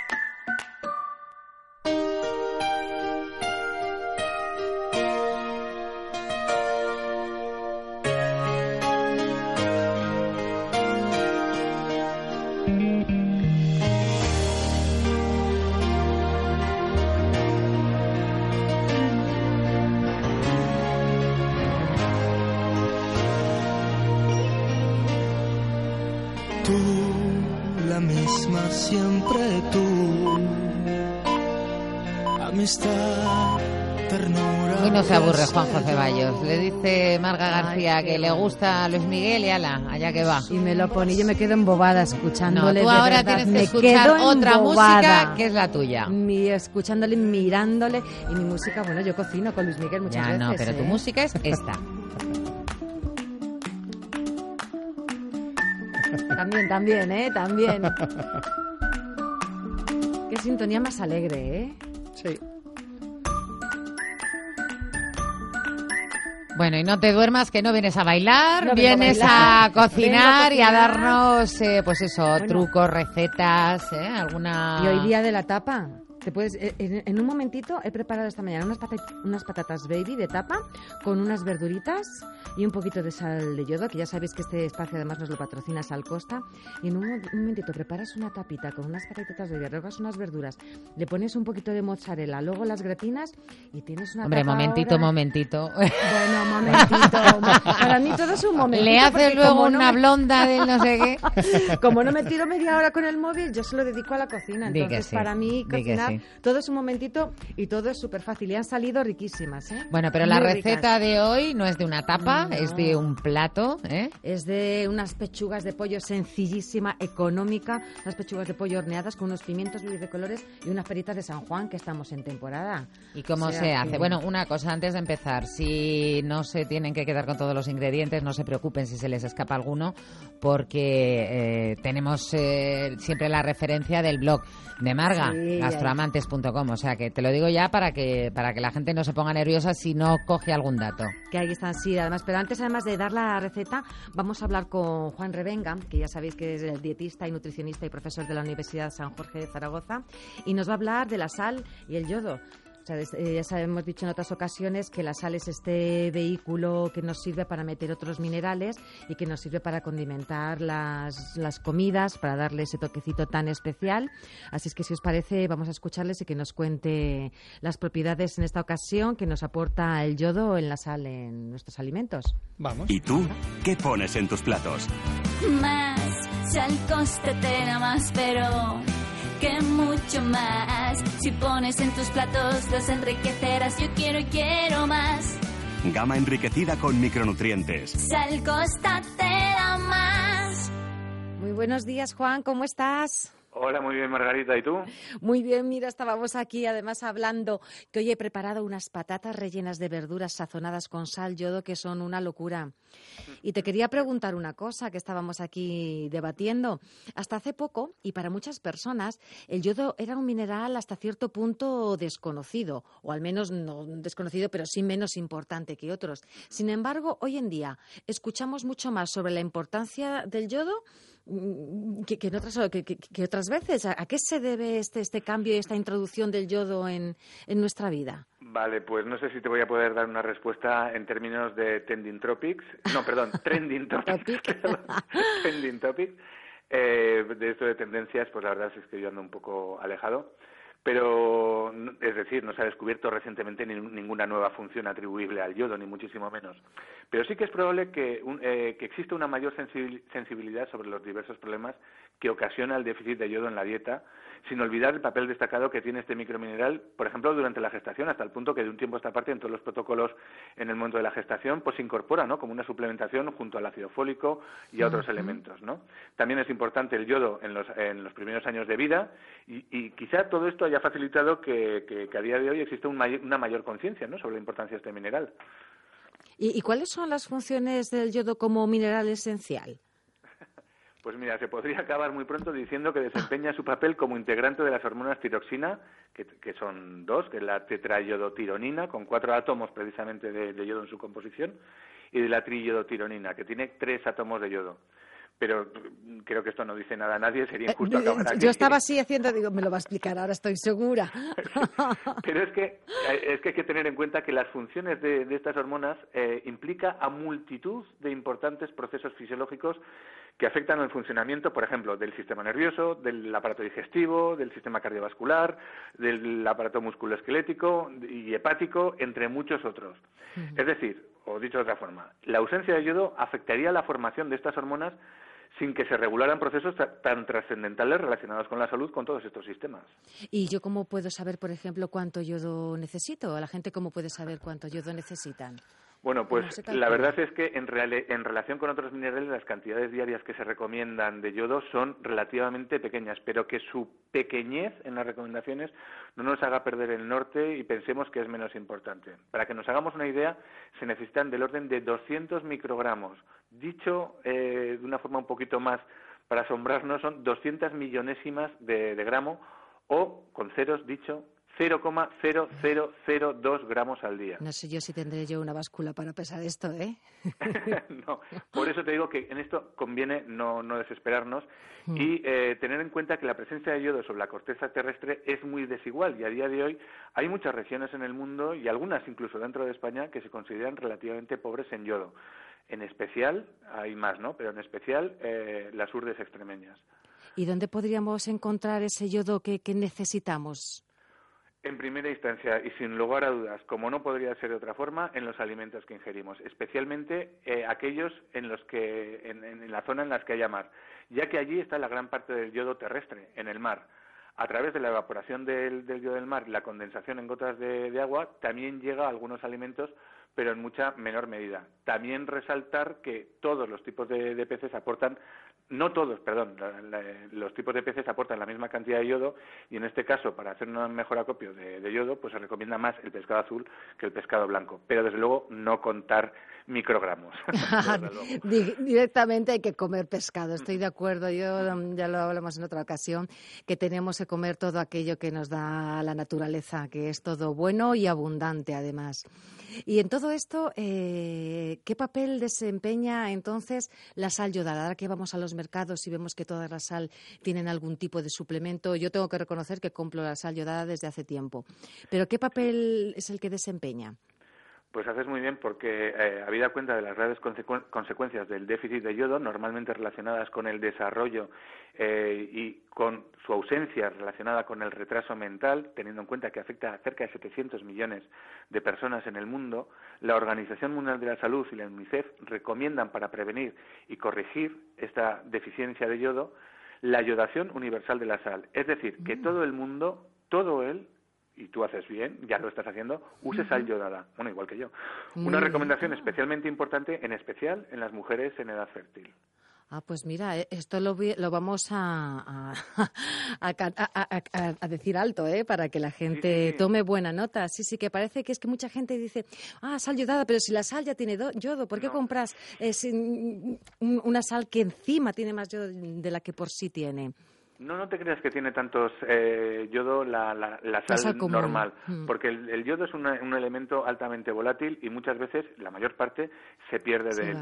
La misma siempre tú, amistad, ternura. Hoy no se aburre Juanjo Ceballos. Le dice Marga García que le gusta a Luis Miguel y ala, allá que va. Y me lo pone y yo me quedo embobada escuchándole. No, tú ahora tienes que escuchar otra música que es la tuya. Escuchándole, mirándole. Y mi música, bueno, yo cocino con Luis Miguel muchas veces. No, pero tu música es esta. También, también. Qué sintonía más alegre, ¿eh? Sí. Bueno, y no te duermas, que no vienes a bailar, vienes a cocinar y a darnos, pues eso, trucos, recetas, alguna... Y hoy día de la tapa. Te puedes, en un momentito he preparado esta mañana unas patatas baby de tapa con unas verduritas y un poquito de sal de yodo, que ya sabéis que este espacio además nos lo patrocina Sal Costa. Y en un momentito preparas una tapita con unas patatitas baby, regas unas verduras, le pones un poquito de mozzarella, luego las gratinas y tienes una Hombre, tapa momentito. Bueno, momentito. Para mí todo es un momentito. Le haces luego una blonda del no sé qué. Como no me tiro media hora con el móvil, yo se lo dedico a la cocina. Entonces, sí, para mí cocinar... Sí. Todo es un momentito y todo es súper fácil. Y han salido riquísimas, ¿eh? Bueno, pero muy la receta ricas. de hoy no es de una tapa, No. es de un plato, ¿eh? Es de unas pechugas de pollo sencillísima, económica, unas pechugas de pollo horneadas con unos pimientos de colores y unas peritas de San Juan, que estamos en temporada. ¿Y cómo O sea se hace? que- Bueno, una cosa antes de empezar, si no se tienen que quedar con todos los ingredientes, no se preocupen si se les escapa alguno, porque tenemos siempre la referencia del blog de Marga, Sí, gastroamantes.com, o sea que te lo digo ya para que la gente no se ponga nerviosa si no coge algún dato. Que ahí están, sí, además. Pero antes, además de dar la receta, vamos a hablar con Juan Revenga, que ya sabéis que es el dietista y nutricionista y profesor de la Universidad San Jorge de Zaragoza, y nos va a hablar de la sal y el yodo. O sea, ya hemos dicho en otras ocasiones que la sal es este vehículo que nos sirve para meter otros minerales y que nos sirve para condimentar las comidas, para darle ese toquecito tan especial. Así es que, si os parece, vamos a escucharles y que nos cuente las propiedades en esta ocasión que nos aporta el yodo en la sal en nuestros alimentos. Vamos. ¿Y tú? ¿Qué pones en tus platos? Más, Sal Costa te da más, pero que mucho más. Si pones en tus platos, los enriquecerás. Yo quiero y quiero más. Gama enriquecida con micronutrientes. Sal Costa te da más. Muy buenos días, Juan, ¿cómo estás? Hola, muy bien, Margarita, ¿y tú? Muy bien, mira, estábamos aquí además hablando que hoy he preparado unas patatas rellenas de verduras sazonadas con sal, yodo, que son una locura. Y te quería preguntar una cosa que estábamos aquí debatiendo. Hasta hace poco, y para muchas personas, el yodo era un mineral hasta cierto punto desconocido, o al menos no desconocido, pero sí menos importante que otros. Sin embargo, hoy en día escuchamos mucho más sobre la importancia del yodo que otras veces. ¿A qué se debe este cambio y esta introducción del yodo en nuestra vida? Vale, pues no sé si te voy a poder dar una respuesta en términos de trending topics. No, perdón, trending topics. Trending topics. De esto de tendencias, pues la verdad es que yo ando un poco alejado. Pero, es decir, no se ha descubierto recientemente ninguna nueva función atribuible al yodo, ni muchísimo menos. Pero sí que es probable que exista una mayor sensibilidad sobre los diversos problemas que ocasiona el déficit de yodo en la dieta, sin olvidar el papel destacado que tiene este micromineral, por ejemplo, durante la gestación, hasta el punto que de un tiempo a esta parte, en todos los protocolos en el momento de la gestación, pues se incorpora, ¿no?, como una suplementación junto al ácido fólico y a otros elementos, ¿no? También es importante el yodo en los primeros años de vida y quizá todo esto haya facilitado que a día de hoy existe una mayor conciencia, ¿no?, sobre la importancia de este mineral. ¿Y cuáles son las funciones del yodo como mineral esencial? Pues mira, se podría acabar muy pronto diciendo que desempeña su papel como integrante de las hormonas tiroxina, que son dos, que es la tetrayodotironina, con 4 átomos precisamente de yodo en su composición, y de la triyodotironina, que tiene 3 átomos de yodo. Pero creo que esto no dice nada a nadie, sería injusto acabar aquí. Yo estaba así haciendo, digo, me lo va a explicar ahora, estoy segura. Pero es que hay que tener en cuenta que las funciones de estas hormonas implica a multitud de importantes procesos fisiológicos que afectan al funcionamiento, por ejemplo, del sistema nervioso, del aparato digestivo, del sistema cardiovascular, del aparato musculoesquelético y hepático, entre muchos otros. Es decir, o dicho de otra forma, la ausencia de yodo afectaría la formación de estas hormonas sin que se regularan procesos tan trascendentales relacionados con la salud con todos estos sistemas. ¿Y yo cómo puedo saber, por ejemplo, cuánto yodo necesito? ¿La gente cómo puede saber cuánto yodo necesitan? Bueno, pues la verdad es que en relación con otros minerales las cantidades diarias que se recomiendan de yodo son relativamente pequeñas, pero que su pequeñez en las recomendaciones no nos haga perder el norte y pensemos que es menos importante. Para que nos hagamos una idea, se necesitan del orden de 200 microgramos. Dicho de una forma un poquito más para asombrarnos, son 200 millonésimas de gramo o, con ceros dicho, 0,0002 gramos al día. No sé yo si tendré yo una báscula para pesar esto, ¿eh? No, por eso te digo que en esto conviene no desesperarnos y tener en cuenta que la presencia de yodo sobre la corteza terrestre es muy desigual y a día de hoy hay muchas regiones en el mundo y algunas incluso dentro de España que se consideran relativamente pobres en yodo. En especial, hay más, ¿no? Pero en especial las urdes extremeñas. ¿Y dónde podríamos encontrar ese yodo que necesitamos? En primera instancia, y sin lugar a dudas, como no podría ser de otra forma, en los alimentos que ingerimos, especialmente aquellos en los que en la zona en las que haya mar, ya que allí está la gran parte del yodo terrestre, en el mar. A través de la evaporación del yodo del mar y la condensación en gotas de agua, también llega a algunos alimentos, pero en mucha menor medida. También resaltar que todos los tipos de peces aportan, no todos, perdón, los tipos de peces aportan la misma cantidad de yodo y en este caso, para hacer un mejor acopio de yodo, pues se recomienda más el pescado azul que el pescado blanco. Pero desde luego no contar microgramos. Directamente hay que comer pescado, estoy de acuerdo. Yo ya lo hablamos en otra ocasión, que tenemos que comer todo aquello que nos da la naturaleza, que es todo bueno y abundante además. Y en todo esto, ¿qué papel desempeña entonces la sal yodada? Ahora que vamos a los mercados y vemos que toda la sal tienen algún tipo de suplemento, yo tengo que reconocer que compro la sal yodada desde hace tiempo. Pero ¿qué papel es el que desempeña? Pues haces muy bien porque, habida cuenta de las graves consecuencias del déficit de yodo, normalmente relacionadas con el desarrollo y con su ausencia relacionada con el retraso mental, teniendo en cuenta que afecta a cerca de 700 millones de personas en el mundo, la Organización Mundial de la Salud y la UNICEF recomiendan para prevenir y corregir esta deficiencia de yodo la yodación universal de la sal. Es decir, que todo el mundo, todo él, y tú haces bien, ya lo estás haciendo, use sal yodada, bueno, igual que yo. Una recomendación especialmente importante, en especial en las mujeres en edad fértil. Ah, pues mira, esto lo vamos a decir alto, para que la gente tome buena nota. Sí, que parece que es que mucha gente dice, sal yodada, pero si la sal ya tiene yodo, ¿por qué compras una sal que encima tiene más yodo de la que por sí tiene? No te creas que tiene tantos yodo la sal normal, porque el yodo es un elemento altamente volátil y muchas veces, la mayor parte, se pierde de él.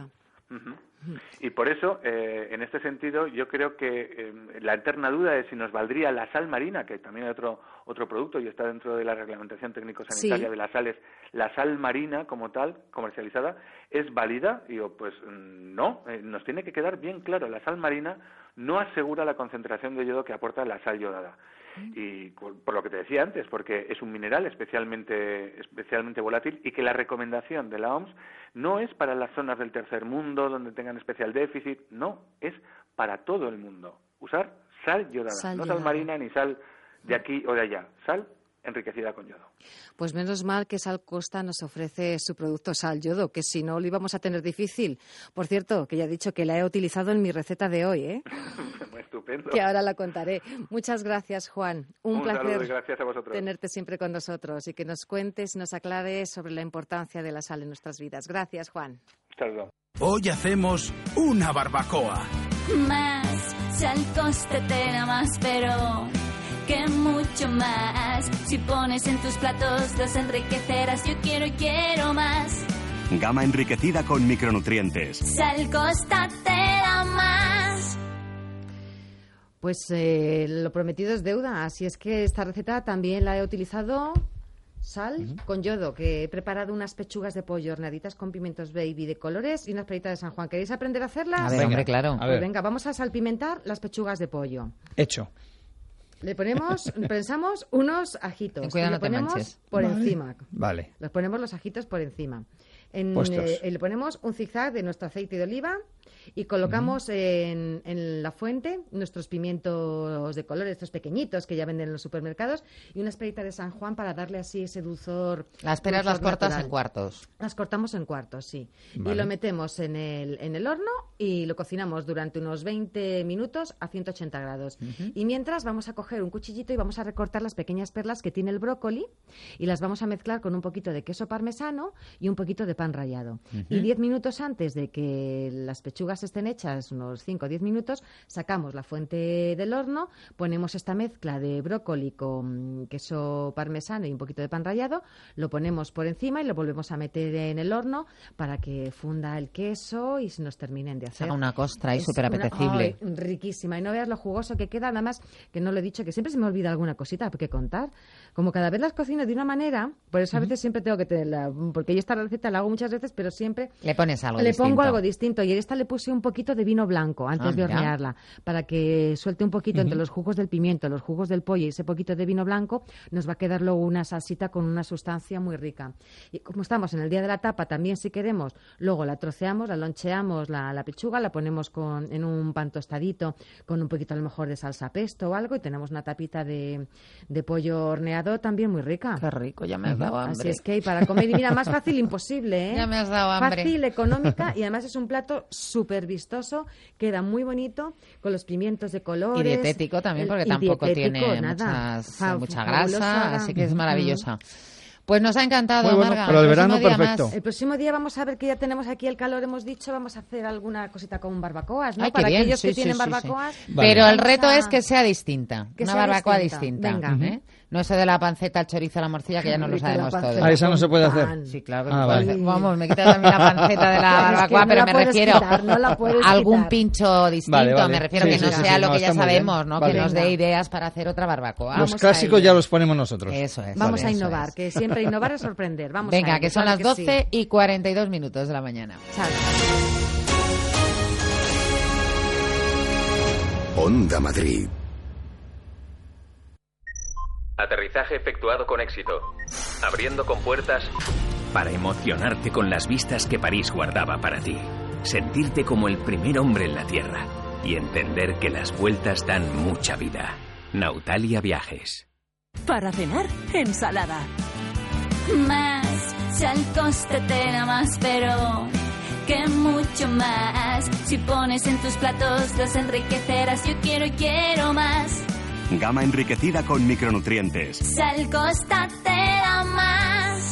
Y por eso, en este sentido, yo creo que la eterna duda es si nos valdría la sal marina, que también hay otro producto y está dentro de la reglamentación técnico-sanitaria de las sales, la sal marina como tal, comercializada, ¿es válida? Digo, pues no, nos tiene que quedar bien claro, la sal marina no asegura la concentración de yodo que aporta la sal yodada. Y por lo que te decía antes, porque es un mineral especialmente volátil y que la recomendación de la OMS no es para las zonas del tercer mundo donde tengan especial déficit, no, es para todo el mundo. Usar sal yodada, no sal marina ni sal de aquí o de allá, sal enriquecida con yodo. Pues menos mal que Sal Costa nos ofrece su producto Sal Yodo, que si no lo íbamos a tener difícil. Por cierto, que ya he dicho que la he utilizado en mi receta de hoy, Estupendo. Que ahora la contaré. Muchas gracias, Juan. Un placer saludo y gracias a vosotros. Tenerte siempre con nosotros y que nos cuentes y nos aclares sobre la importancia de la sal en nuestras vidas. Gracias, Juan. Saludos. Hoy hacemos una barbacoa. Más sal Costa te da más, pero que mucho más. Si pones en tus platos los enriquecerás. Yo quiero más. Gama enriquecida con micronutrientes. Sal Costa te da más. Pues lo prometido es deuda, así es que esta receta también la he utilizado sal con yodo, que he preparado unas pechugas de pollo horneaditas con pimientos baby de colores y unas palitas de San Juan. ¿Queréis aprender a hacerlas? A ver, hombre, claro. Pues venga, vamos a salpimentar las pechugas de pollo. Hecho. Le pensamos unos ajitos. Cuidado, le ponemos por encima. Vale. Les ponemos los ajitos por encima. Le ponemos un zigzag de nuestro aceite de oliva y colocamos en la fuente nuestros pimientos de color, estos pequeñitos que ya venden en los supermercados, y unas peritas de San Juan para darle así ese dulzor. Las peras las cortas en cuartos. Las cortamos en cuartos, sí. Vale. Y lo metemos en el horno y lo cocinamos durante unos 20 minutos a 180 grados. Y mientras vamos a coger un cuchillito y vamos a recortar las pequeñas perlas que tiene el brócoli y las vamos a mezclar con un poquito de queso parmesano y un poquito de pan rallado. Y 10 minutos antes de que las pechugas estén hechas, unos 5 o 10 minutos, sacamos la fuente del horno, ponemos esta mezcla de brócoli con queso parmesano y un poquito de pan rallado, lo ponemos por encima y lo volvemos a meter en el horno para que funda el queso y se nos terminen de hacer. Haga una costra y súper apetecible. Riquísima. Y no veas lo jugoso que queda. Nada más, que no lo he dicho, que siempre se me olvida alguna cosita que contar. Como cada vez las cocino de una manera, por eso a veces siempre tengo que tenerla, porque yo esta receta la hago muchas veces, pero siempre le pones algo le distinto. pongo algo distinto. Y en esta le puse un poquito de vino blanco antes de hornearla, para que suelte un poquito entre los jugos del pimiento, los jugos del pollo y ese poquito de vino blanco, nos va a quedar luego una salsita con una sustancia muy rica. Y como estamos en el día de la tapa, también si queremos, luego la troceamos, la loncheamos la pechuga, la ponemos en un pan tostadito con un poquito a lo mejor de salsa pesto o algo, y tenemos una tapita de pollo horneado también muy rica. Qué rico, ya me has dado hambre. Así es que para comer, y mira, más fácil imposible, ¿eh? Ya me has dado hambre. Fácil, económica, y además es un plato súper vistoso, queda muy bonito, con los pimientos de colores. Y dietético también, porque tampoco tiene mucha grasa, así que es maravillosa. Pues nos ha encantado, bueno, Marga. pero el verano perfecto. Más. El próximo día vamos a ver que ya tenemos aquí el calor, hemos dicho, vamos a hacer alguna cosita con barbacoas, ¿no? Ay, para bien. aquellos que tienen barbacoas. Vale. Pero el reto es que sea distinta, una barbacoa distinta. Venga. No eso de la panceta, el chorizo, la morcilla, que ya no lo sabemos todos. Ah, esa no se puede hacer. Sí, claro. Vale. Vamos, me quitas también la panceta de la barbacoa, pero me refiero a algún pincho distinto. Me refiero que no sea lo que ya sabemos, ¿no? Que nos dé ideas para hacer otra barbacoa. Los clásicos ya los ponemos nosotros. Eso es. Vamos a innovar, que siempre innovar es sorprender. Vamos Venga, a que son las 12:42 de la mañana. Chao. Onda Madrid. Aterrizaje efectuado con éxito. Abriendo compuertas para emocionarte con las vistas que París guardaba para ti. Sentirte como el primer hombre en la Tierra y entender que las vueltas dan mucha vida. Nautalia Viajes. Para cenar, ensalada. Más, si al coste te da más, pero que mucho más. Si pones en tus platos los enriquecerás. Yo quiero más. Gama enriquecida con micronutrientes. Sal Costa te da más.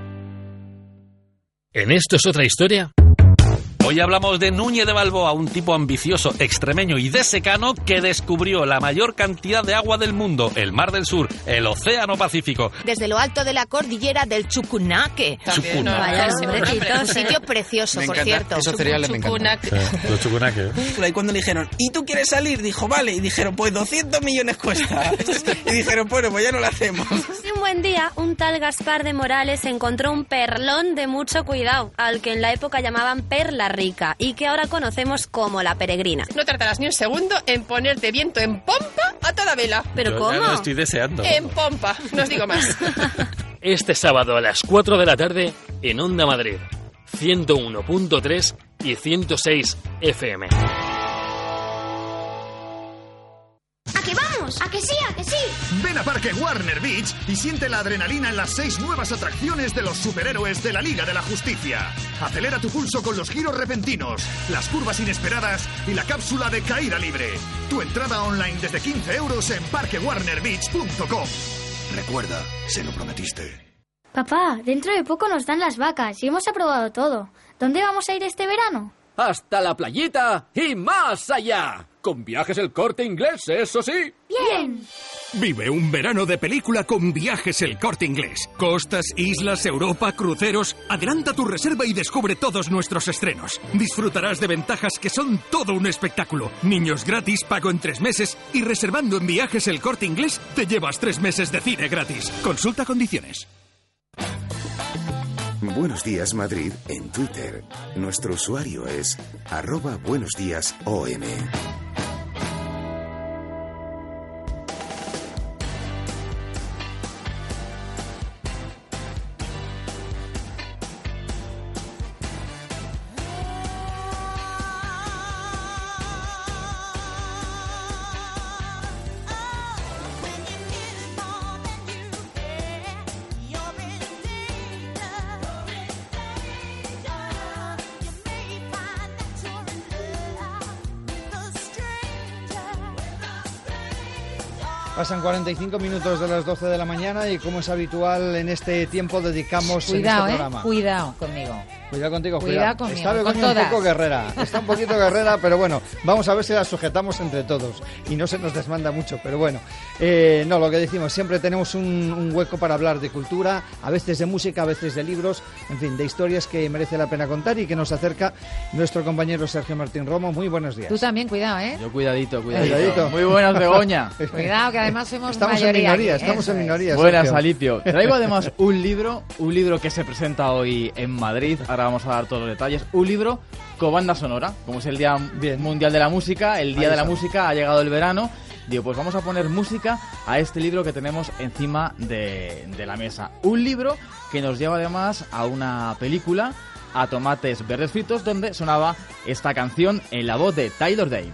¿En esto es otra historia? Hoy hablamos de Núñez de Balboa, un tipo ambicioso, extremeño y de secano que descubrió la mayor cantidad de agua del mundo, el Mar del Sur, el Océano Pacífico. Desde lo alto de la cordillera del Chucunaque. Un sitio precioso, por cierto. Esos cereales me encantan. Los Chucunaque. Y cuando le dijeron, ¿y tú quieres salir? Dijo, vale. Y dijeron, pues 200 millones cuesta. Y dijeron, bueno, pues ya no lo hacemos. Un buen día, un tal Gaspar de Morales encontró un perlón de mucho cuidado, al que en la época llamaban perla rica y que ahora conocemos como la peregrina. No tardarás ni un segundo en ponerte viento en pompa a toda vela. ¿Pero cómo? Ya lo estoy deseando. En pompa, no os digo más. Este sábado a las 4 de la tarde en Onda Madrid, 101.3 y 106 FM. ¿A qué vamos? ¿A que sí? ¿A que sí? Ven a Parque Warner Beach y siente la adrenalina en las 6 nuevas atracciones de los superhéroes de la Liga de la Justicia. Acelera tu pulso con los giros repentinos, las curvas inesperadas y la cápsula de caída libre. Tu entrada online desde 15 euros en parquewarnerbeach.com. Recuerda, se lo prometiste. Papá, dentro de poco nos dan las vacas y hemos aprobado todo. ¿Dónde vamos a ir este verano? Hasta la playita y más allá. Con Viajes El Corte Inglés, eso sí. ¡Bien! Vive un verano de película con Viajes El Corte Inglés. Costas, islas, Europa, cruceros. Adelanta tu reserva y descubre todos nuestros estrenos. Disfrutarás de ventajas que son todo un espectáculo. Niños gratis, pago en 3 meses. Y reservando en Viajes El Corte Inglés, te llevas 3 meses de cine gratis. Consulta condiciones. Buenos Días Madrid en Twitter. Nuestro usuario es @buenosdíasom. Pasan 45 minutos de las 12 de la mañana y como es habitual en este tiempo dedicamos Cuidado, en este programa. Cuidado conmigo. Cuidado contigo, Cuidado conmigo, Está con Begoña un todas. poco guerrera. Está un poquito guerrera, pero bueno, vamos a ver si la sujetamos entre todos y no se nos desmanda mucho, pero bueno. No, lo que decimos, siempre tenemos un hueco para hablar de cultura, a veces de música, a veces de libros, en fin, de historias que merece la pena contar y que nos acerca nuestro compañero Sergio Martín Romo. Muy buenos días. Tú también, cuidado, ¿eh? Yo cuidadito. Cuidadito. Muy buenas, Begoña. Cuidado, que además somos estamos mayoría en minoría, aquí, estamos en minoría. Buenas, Sergio. Alicio. Traigo además un libro que se presenta hoy en Madrid. Ahora vamos a dar todos los detalles. Un libro con banda sonora. Como es el Día Mundial de la Música, el Día de la Música, ha llegado el verano. Digo, pues vamos a poner música a este libro que tenemos encima de la mesa. Un libro que nos lleva además a una película, a Tomates Verdes Fritos, donde sonaba esta canción en la voz de Tyler Dane.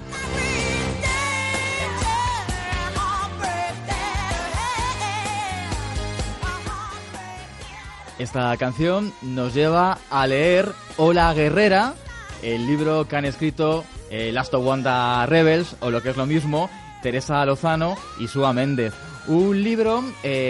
Esta canción nos lleva a leer Hola Guerrera, el libro que han escrito Last of Wanda Rebels, o lo que es lo mismo, Teresa Lozano y Sua Méndez. Un libro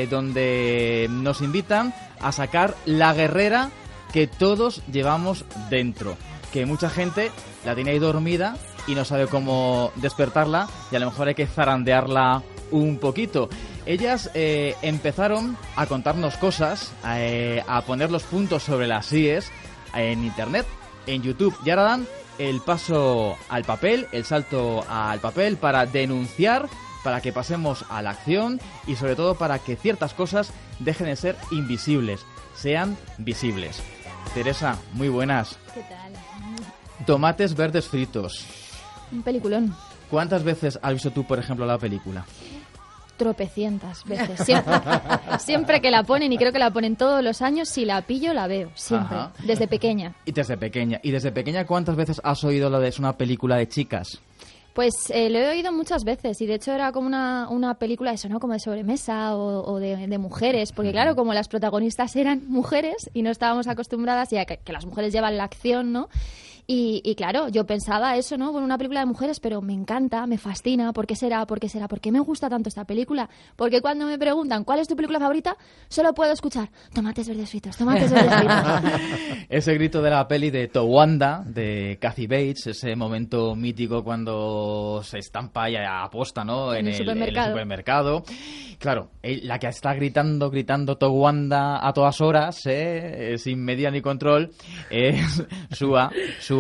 donde nos invitan a sacar la guerrera que todos llevamos dentro, que mucha gente la tiene ahí dormida y no sabe cómo despertarla, y a lo mejor hay que zarandearla un poquito. Ellas empezaron a contarnos cosas, a poner los puntos sobre las íes en internet, en YouTube, y ahora dan el paso al papel, el salto al papel para denunciar, para que pasemos a la acción y sobre todo para que ciertas cosas dejen de ser invisibles, sean visibles. Teresa, muy buenas. ¿Qué tal? Tomates Verdes Fritos. Un peliculón. ¿Cuántas veces has visto tú, por ejemplo, la película? Tropecientas veces, siempre que la ponen, y creo que la ponen todos los años, si la pillo la veo, siempre, Ajá. desde pequeña. Y desde pequeña, ¿cuántas veces has oído lo de es una película de chicas? Pues lo he oído muchas veces, y de hecho era como una película eso, ¿no? Como de sobremesa o de mujeres, porque claro, como las protagonistas eran mujeres y no estábamos acostumbradas ya que las mujeres llevan la acción, ¿no? Y claro, yo pensaba eso, ¿no? Bueno, una película de mujeres, pero me encanta, me fascina. ¿Por qué será? ¿Por qué será? ¿Por qué me gusta tanto esta película? Porque cuando me preguntan ¿cuál es tu película favorita? Solo puedo escuchar Tomates Verdes Fritos, Tomates Verdes Fritos. Ese grito de la peli de Towanda, de Kathy Bates, ese momento mítico cuando se estampa y aposta, ¿no? En el supermercado. Claro, la que está gritando Towanda a todas horas, sin medida ni control, es Sua.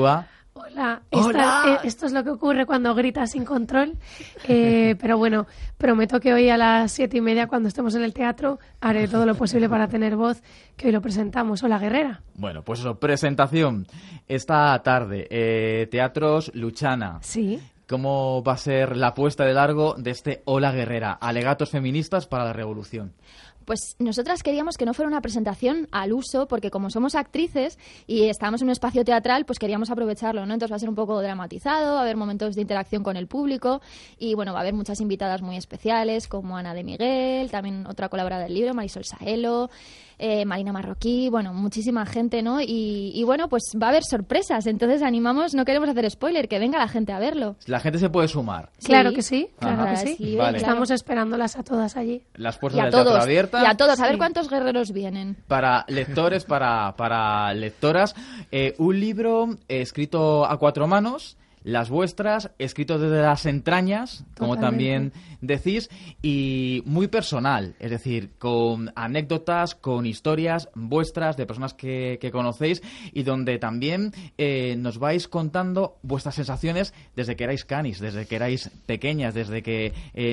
Hola. Esto es lo que ocurre cuando gritas sin control, pero bueno, prometo que hoy a las 7:30, cuando estemos en el teatro, haré todo lo posible para tener voz, que hoy lo presentamos. Hola, Guerrera. Bueno, pues eso, presentación esta tarde, Teatros Luchana. Sí. ¿Cómo va a ser la puesta de largo de este Hola Guerrera? Alegatos feministas para la revolución. Pues nosotras queríamos que no fuera una presentación al uso, porque como somos actrices y estábamos en un espacio teatral, pues queríamos aprovecharlo, ¿no? Entonces va a ser un poco dramatizado, va a haber momentos de interacción con el público y, bueno, va a haber muchas invitadas muy especiales, como Ana de Miguel, también otra colaboradora del libro, Marisol Saelo, Marina Marroquí, bueno, muchísima gente, ¿no? Y bueno, pues va a haber sorpresas, entonces animamos, no queremos hacer spoiler, que venga la gente a verlo. La gente se puede sumar. Claro que sí, claro Ajá. que sí. Sí, vale. Estamos esperándolas a todas allí. Las puertas del teatro abiertas. Y a todos, a ver Sí. cuántos guerreros vienen. Para lectores, para lectoras, un libro escrito a 4 manos, las vuestras, escrito desde las entrañas, como Totalmente. también decís, y muy personal, es decir, con anécdotas, con historias vuestras de personas que conocéis y donde también nos vais contando vuestras sensaciones desde que erais canis, desde que erais pequeñas, desde que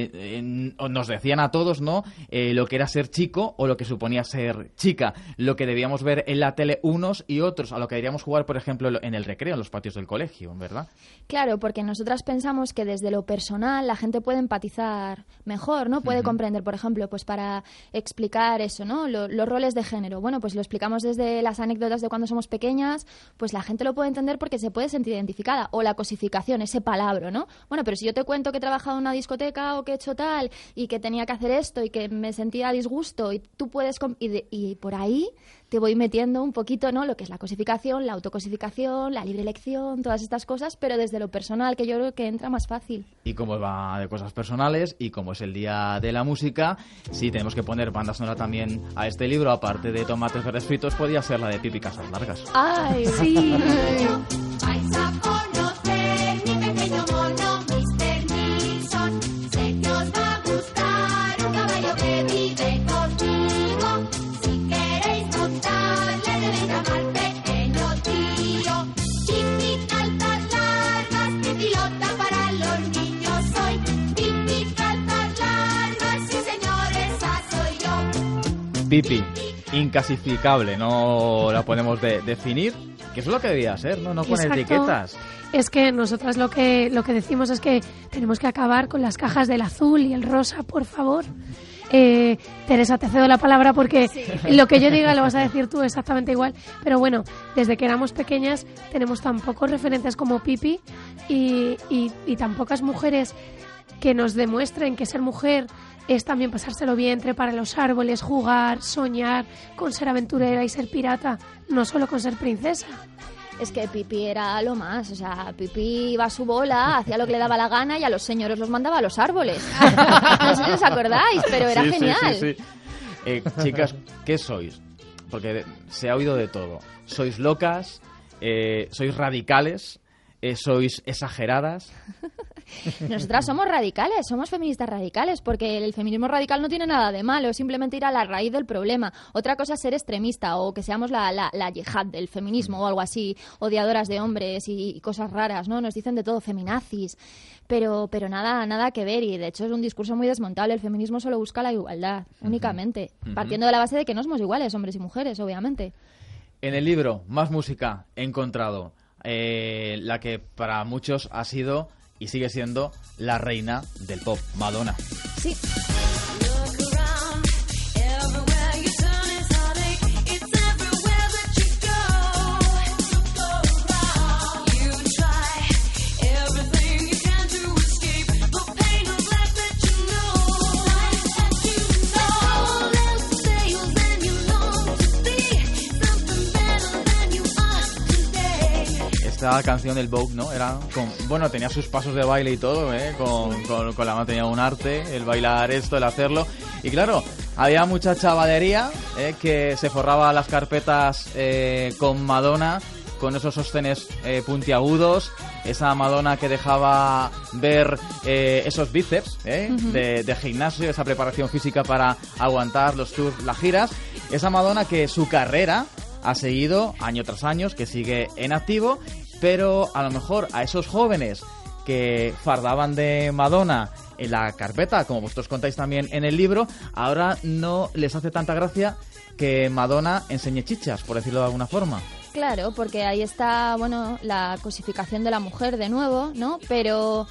nos decían a todos, ¿no? Lo que era ser chico o lo que suponía ser chica, lo que debíamos ver en la tele unos y otros, a lo que deberíamos jugar, por ejemplo, en el recreo, en los patios del colegio, ¿verdad? Claro, porque nosotras pensamos que desde lo personal la gente puede empatizar mejor, ¿no? Puede comprender, por ejemplo, pues para explicar eso, ¿no? Los roles de género. Bueno, pues lo explicamos desde las anécdotas de cuando somos pequeñas, pues la gente lo puede entender porque se puede sentir identificada. O la cosificación, ese palabra, ¿no? Bueno, pero si yo te cuento que he trabajado en una discoteca o que he hecho tal y que tenía que hacer esto y que me sentía a disgusto y tú puedes... y por ahí te voy metiendo un poquito, ¿no? Lo que es la cosificación, la autocosificación, la libre elección, todas estas cosas, pero desde lo personal, que yo creo que entra más fácil. Y como va de cosas personales, y como es el día de la música, sí tenemos que poner banda sonora también a este libro, aparte de Tomates Verdes Fritos, podría ser la de Pipi Casas Largas. ¡Ay, sí! Vais a conocer mi pequeño mono, Mr. Nilsson. Sé que os va a gustar un caballo que vive conmigo. Si queréis montarle debéis llamar pequeño tío. Pipi calzas largas, mi pilota para los niños soy. Pipi calzas largas, sí señor, esa soy yo. Pipi, inclasificable, no la podemos definir, que eso es lo que debía ser, no poner etiquetas. Es que nosotras lo que decimos es que tenemos que acabar con las cajas del azul y el rosa, por favor. Teresa, te cedo la palabra porque lo que yo diga lo vas a decir tú exactamente igual. Pero bueno, desde que éramos pequeñas tenemos tan pocos referentes como Pipi y tan pocas mujeres que nos demuestren que ser mujer es también pasárselo bien, trepar a los árboles, jugar, soñar con ser aventurera y ser pirata, no solo con ser princesa. Es que Pipi era lo más, o sea, Pipi iba a su bola, hacía lo que le daba la gana y a los señores los mandaba a los árboles. No sé si os acordáis, pero era genial. Sí. Chicas, ¿qué sois? Porque se ha oído de todo. ¿Sois locas? ¿Sois radicales? ¿Sois exageradas? Nosotras somos radicales, somos feministas radicales, porque el feminismo radical no tiene nada de malo, es simplemente ir a la raíz del problema. Otra cosa es ser extremista o que seamos la yihad del feminismo o algo así, odiadoras de hombres y cosas raras, ¿no? Nos dicen de todo, feminazis, pero nada que ver, y de hecho es un discurso muy desmontable. El feminismo solo busca la igualdad, únicamente, partiendo de la base de que no somos iguales, hombres y mujeres, obviamente. En el libro Más Música he encontrado la que para muchos ha sido y sigue siendo la reina del pop, Madonna. Sí. Esta canción del Vogue, ¿no? Era bueno, tenía sus pasos de baile y todo, con la mano tenía un arte, el bailar esto, el hacerlo. Y claro, había mucha chavalería que se forraba las carpetas con Madonna, con esos sostenes puntiagudos, esa Madonna que dejaba ver esos bíceps de gimnasio, esa preparación física para aguantar los tours, las giras. Esa Madonna que su carrera ha seguido año tras año, que sigue en activo, pero a lo mejor a esos jóvenes que fardaban de Madonna en la carpeta, como vosotros contáis también en el libro, ahora no les hace tanta gracia que Madonna enseñe chichas, por decirlo de alguna forma. Claro, porque ahí está, bueno, la cosificación de la mujer de nuevo, ¿no? Pero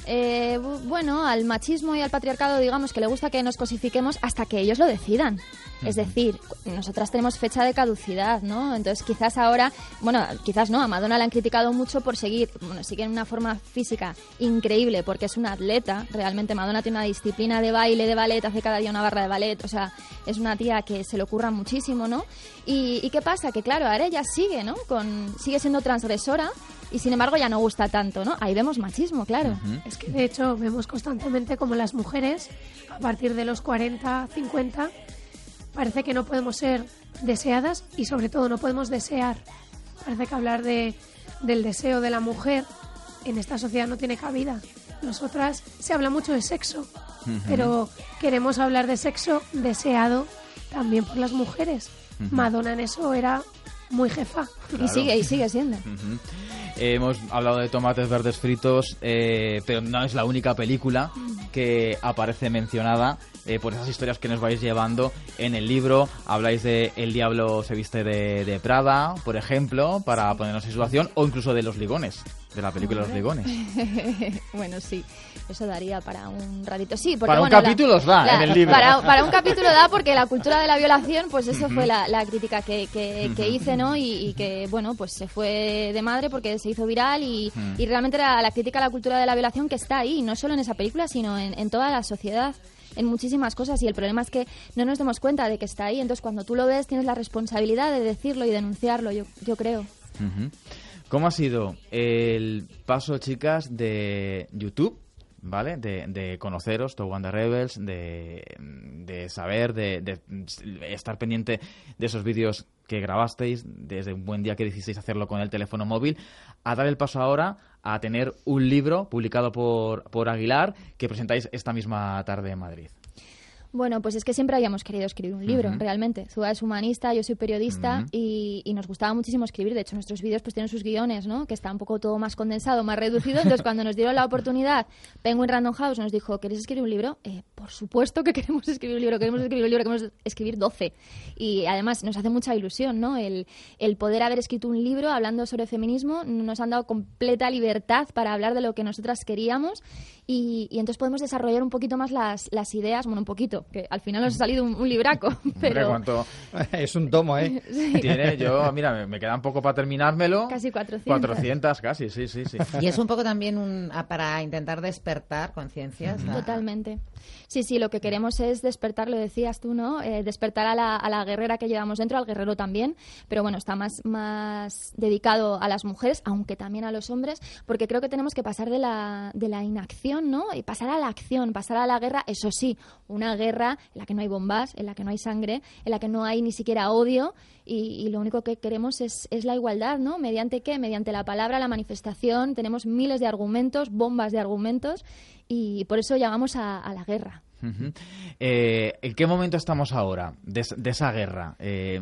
bueno, al machismo y al patriarcado, digamos que le gusta que nos cosifiquemos hasta que ellos lo decidan. Es decir, nosotras tenemos fecha de caducidad, ¿no? Entonces quizás ahora, bueno, quizás no, a Madonna la han criticado mucho por sigue en una forma física increíble, porque es una atleta. Realmente Madonna tiene una disciplina de baile, de ballet, hace cada día una barra de ballet, o sea, es una tía que se le ocurra muchísimo, ¿no? ¿Y qué pasa? Que claro, ahora ella sigue, ¿no? Sigue siendo transgresora y sin embargo ya no gusta tanto, ¿no? Ahí vemos machismo, claro. Es que de hecho vemos constantemente como las mujeres, a partir de los 40, 50... parece que no podemos ser deseadas y sobre todo no podemos desear. Parece que hablar del deseo de la mujer en esta sociedad no tiene cabida. Nosotras se habla mucho de sexo, pero queremos hablar de sexo deseado también por las mujeres. Madonna en eso era muy jefa. Claro. Y sigue siendo. Hemos hablado de Tomates Verdes Fritos, pero no es la única película que aparece mencionada por esas historias que nos vais llevando en el libro. Habláis de El diablo se viste de Prada, por ejemplo, para ponernos en situación, o incluso de Los Ligones, de la película Los Ligones. Bueno, sí, eso daría para un ratito. Sí, porque, para un capítulo os da en el libro. Para un capítulo da, porque la cultura de la violación, pues eso fue la crítica que hice, ¿no? Y que, bueno, pues se fue de madre porque se hizo viral y realmente la crítica a la cultura de la violación que está ahí, no solo en esa película, sino en toda la sociedad. en muchísimas cosas y el problema es que no nos demos cuenta de que está ahí. Entonces, cuando tú lo ves, tienes la responsabilidad de decirlo y denunciarlo, yo creo. Uh-huh. ¿Cómo ha sido el paso, chicas, de YouTube, ¿vale? De conoceros, Top Wonder Rebels, de saber, de estar pendiente de esos vídeos que grabasteis desde un buen día que decidisteis hacerlo con el teléfono móvil, a dar el paso ahora a tener un libro publicado por Aguilar que presentáis esta misma tarde en Madrid? Bueno, pues es que siempre habíamos querido escribir un libro, realmente. Zua es humanista, yo soy periodista y nos gustaba muchísimo escribir. De hecho, nuestros vídeos pues tienen sus guiones, ¿no? Que está un poco todo más condensado, más reducido. Entonces, cuando nos dieron la oportunidad, Penguin Random House nos dijo, ¿queréis escribir un libro? Por supuesto que queremos escribir un libro, queremos escribir 12. Y además nos hace mucha ilusión, ¿no? El poder haber escrito un libro hablando sobre feminismo. Nos han dado completa libertad para hablar de lo que nosotras queríamos y entonces podemos desarrollar un poquito más las ideas, bueno, un poquito, que al final nos ha salido un libraco, pero... ¿Cuánto? Es un tomo, ¿eh? Sí. Tiene, mira, me queda un poco para terminármelo. Casi 400. 400 casi, sí. Y es un poco también para intentar despertar conciencias. Totalmente. Sí, lo que queremos es despertar, lo decías tú, ¿no? Despertar a la guerrera que llevamos dentro, al guerrero también, pero bueno, está más dedicado a las mujeres, aunque también a los hombres, porque creo que tenemos que pasar de la inacción, ¿no? Y pasar a la acción, pasar a la guerra, eso sí, una guerra en la que no hay bombas, en la que no hay sangre, en la que no hay ni siquiera odio y lo único que queremos es la igualdad, ¿no? ¿Mediante qué? Mediante la palabra, la manifestación, tenemos miles de argumentos, bombas de argumentos y por eso llegamos a la guerra. Uh-huh. ¿En qué momento estamos ahora de esa guerra?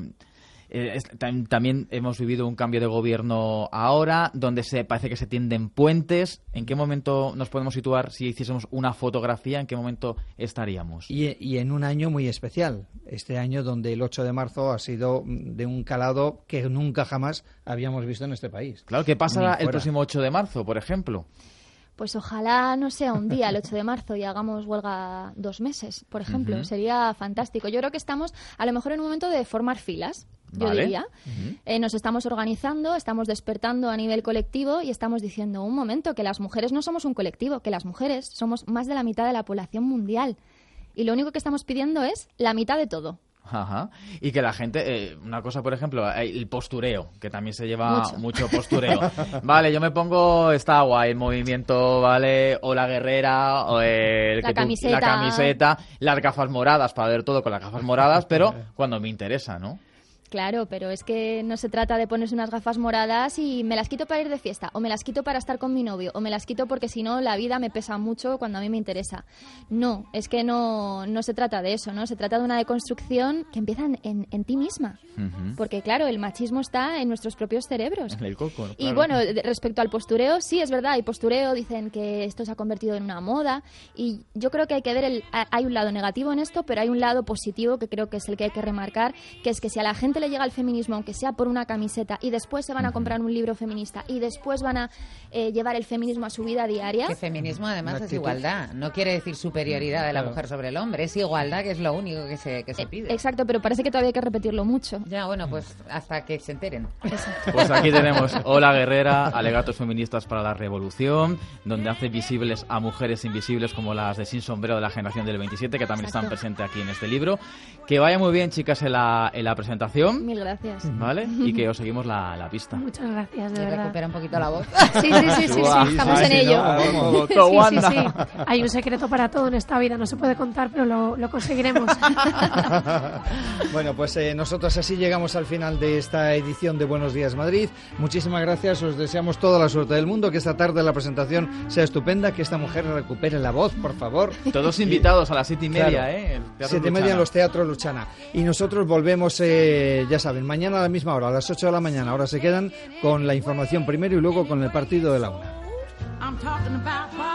También hemos vivido un cambio de gobierno ahora, donde parece que se tienden puentes. ¿En qué momento nos podemos situar si hiciésemos una fotografía? ¿En qué momento estaríamos? Y en un año muy especial, este año donde el 8 de marzo ha sido de un calado que nunca jamás habíamos visto en este país. Claro, ¿qué pasará el próximo 8 de marzo, por ejemplo? Pues ojalá no sea un día, el 8 de marzo, y hagamos huelga 2 meses, por ejemplo. Uh-huh. Sería fantástico. Yo creo que estamos a lo mejor en un momento de formar filas, yo diría. Uh-huh. Nos estamos organizando, estamos despertando a nivel colectivo y estamos diciendo, un momento, que las mujeres no somos un colectivo, que las mujeres somos más de la mitad de la población mundial. Y lo único que estamos pidiendo es la mitad de todo. Ajá. Y que la gente, una cosa por ejemplo, el postureo, que también se lleva mucho postureo. Vale, yo me pongo, está guay el movimiento, vale, o la guerrera, o la camiseta, las gafas moradas, para ver todo con las gafas moradas, pero cuando me interesa, ¿no? Claro, pero es que no se trata de ponerse unas gafas moradas y me las quito para ir de fiesta, o me las quito para estar con mi novio, o me las quito porque si no la vida me pesa mucho cuando a mí me interesa. No, es que no se trata de eso, ¿no? Se trata de una deconstrucción que empieza en ti misma. Uh-huh. Porque claro, el machismo está en nuestros propios cerebros. En el coco, claro. Y bueno, respecto al postureo, sí, es verdad, hay postureo, dicen que esto se ha convertido en una moda y yo creo que hay que ver, hay un lado negativo en esto, pero hay un lado positivo que creo que es el que hay que remarcar, que es que si a la gente le llega el feminismo, aunque sea por una camiseta, y después se van a comprar un libro feminista y después van a llevar el feminismo a su vida diaria. Que feminismo además es igualdad, no quiere decir superioridad de la mujer sobre el hombre, es igualdad, que es lo único que se pide. Exacto, pero parece que todavía hay que repetirlo mucho. Ya, bueno, pues hasta que se enteren. Pues aquí tenemos Ola Guerrera, Alegatos feministas para la revolución, donde hace visibles a mujeres invisibles como las de Sin Sombrero de la generación del 27, que también están presentes aquí en este libro. Que vaya muy bien, chicas, en la presentación. Mil gracias. ¿Vale? Y que os seguimos la pista. Muchas gracias, de verdad. Recupera un poquito la voz. Sí, estamos en ello. Sí. Hay un secreto para todo en esta vida, no se puede contar, pero lo conseguiremos. Bueno, pues nosotros así llegamos al final de esta edición de Buenos Días Madrid. Muchísimas gracias, os deseamos toda la suerte del mundo, que esta tarde la presentación sea estupenda, que esta mujer recupere la voz, por favor. Todos invitados a las 7:30, claro. 7:30 en los Teatros Luchana. Y nosotros volvemos, ya saben, mañana a la misma hora, a las 8 de la mañana. Ahora se quedan con la información primero y luego con el partido de la 1.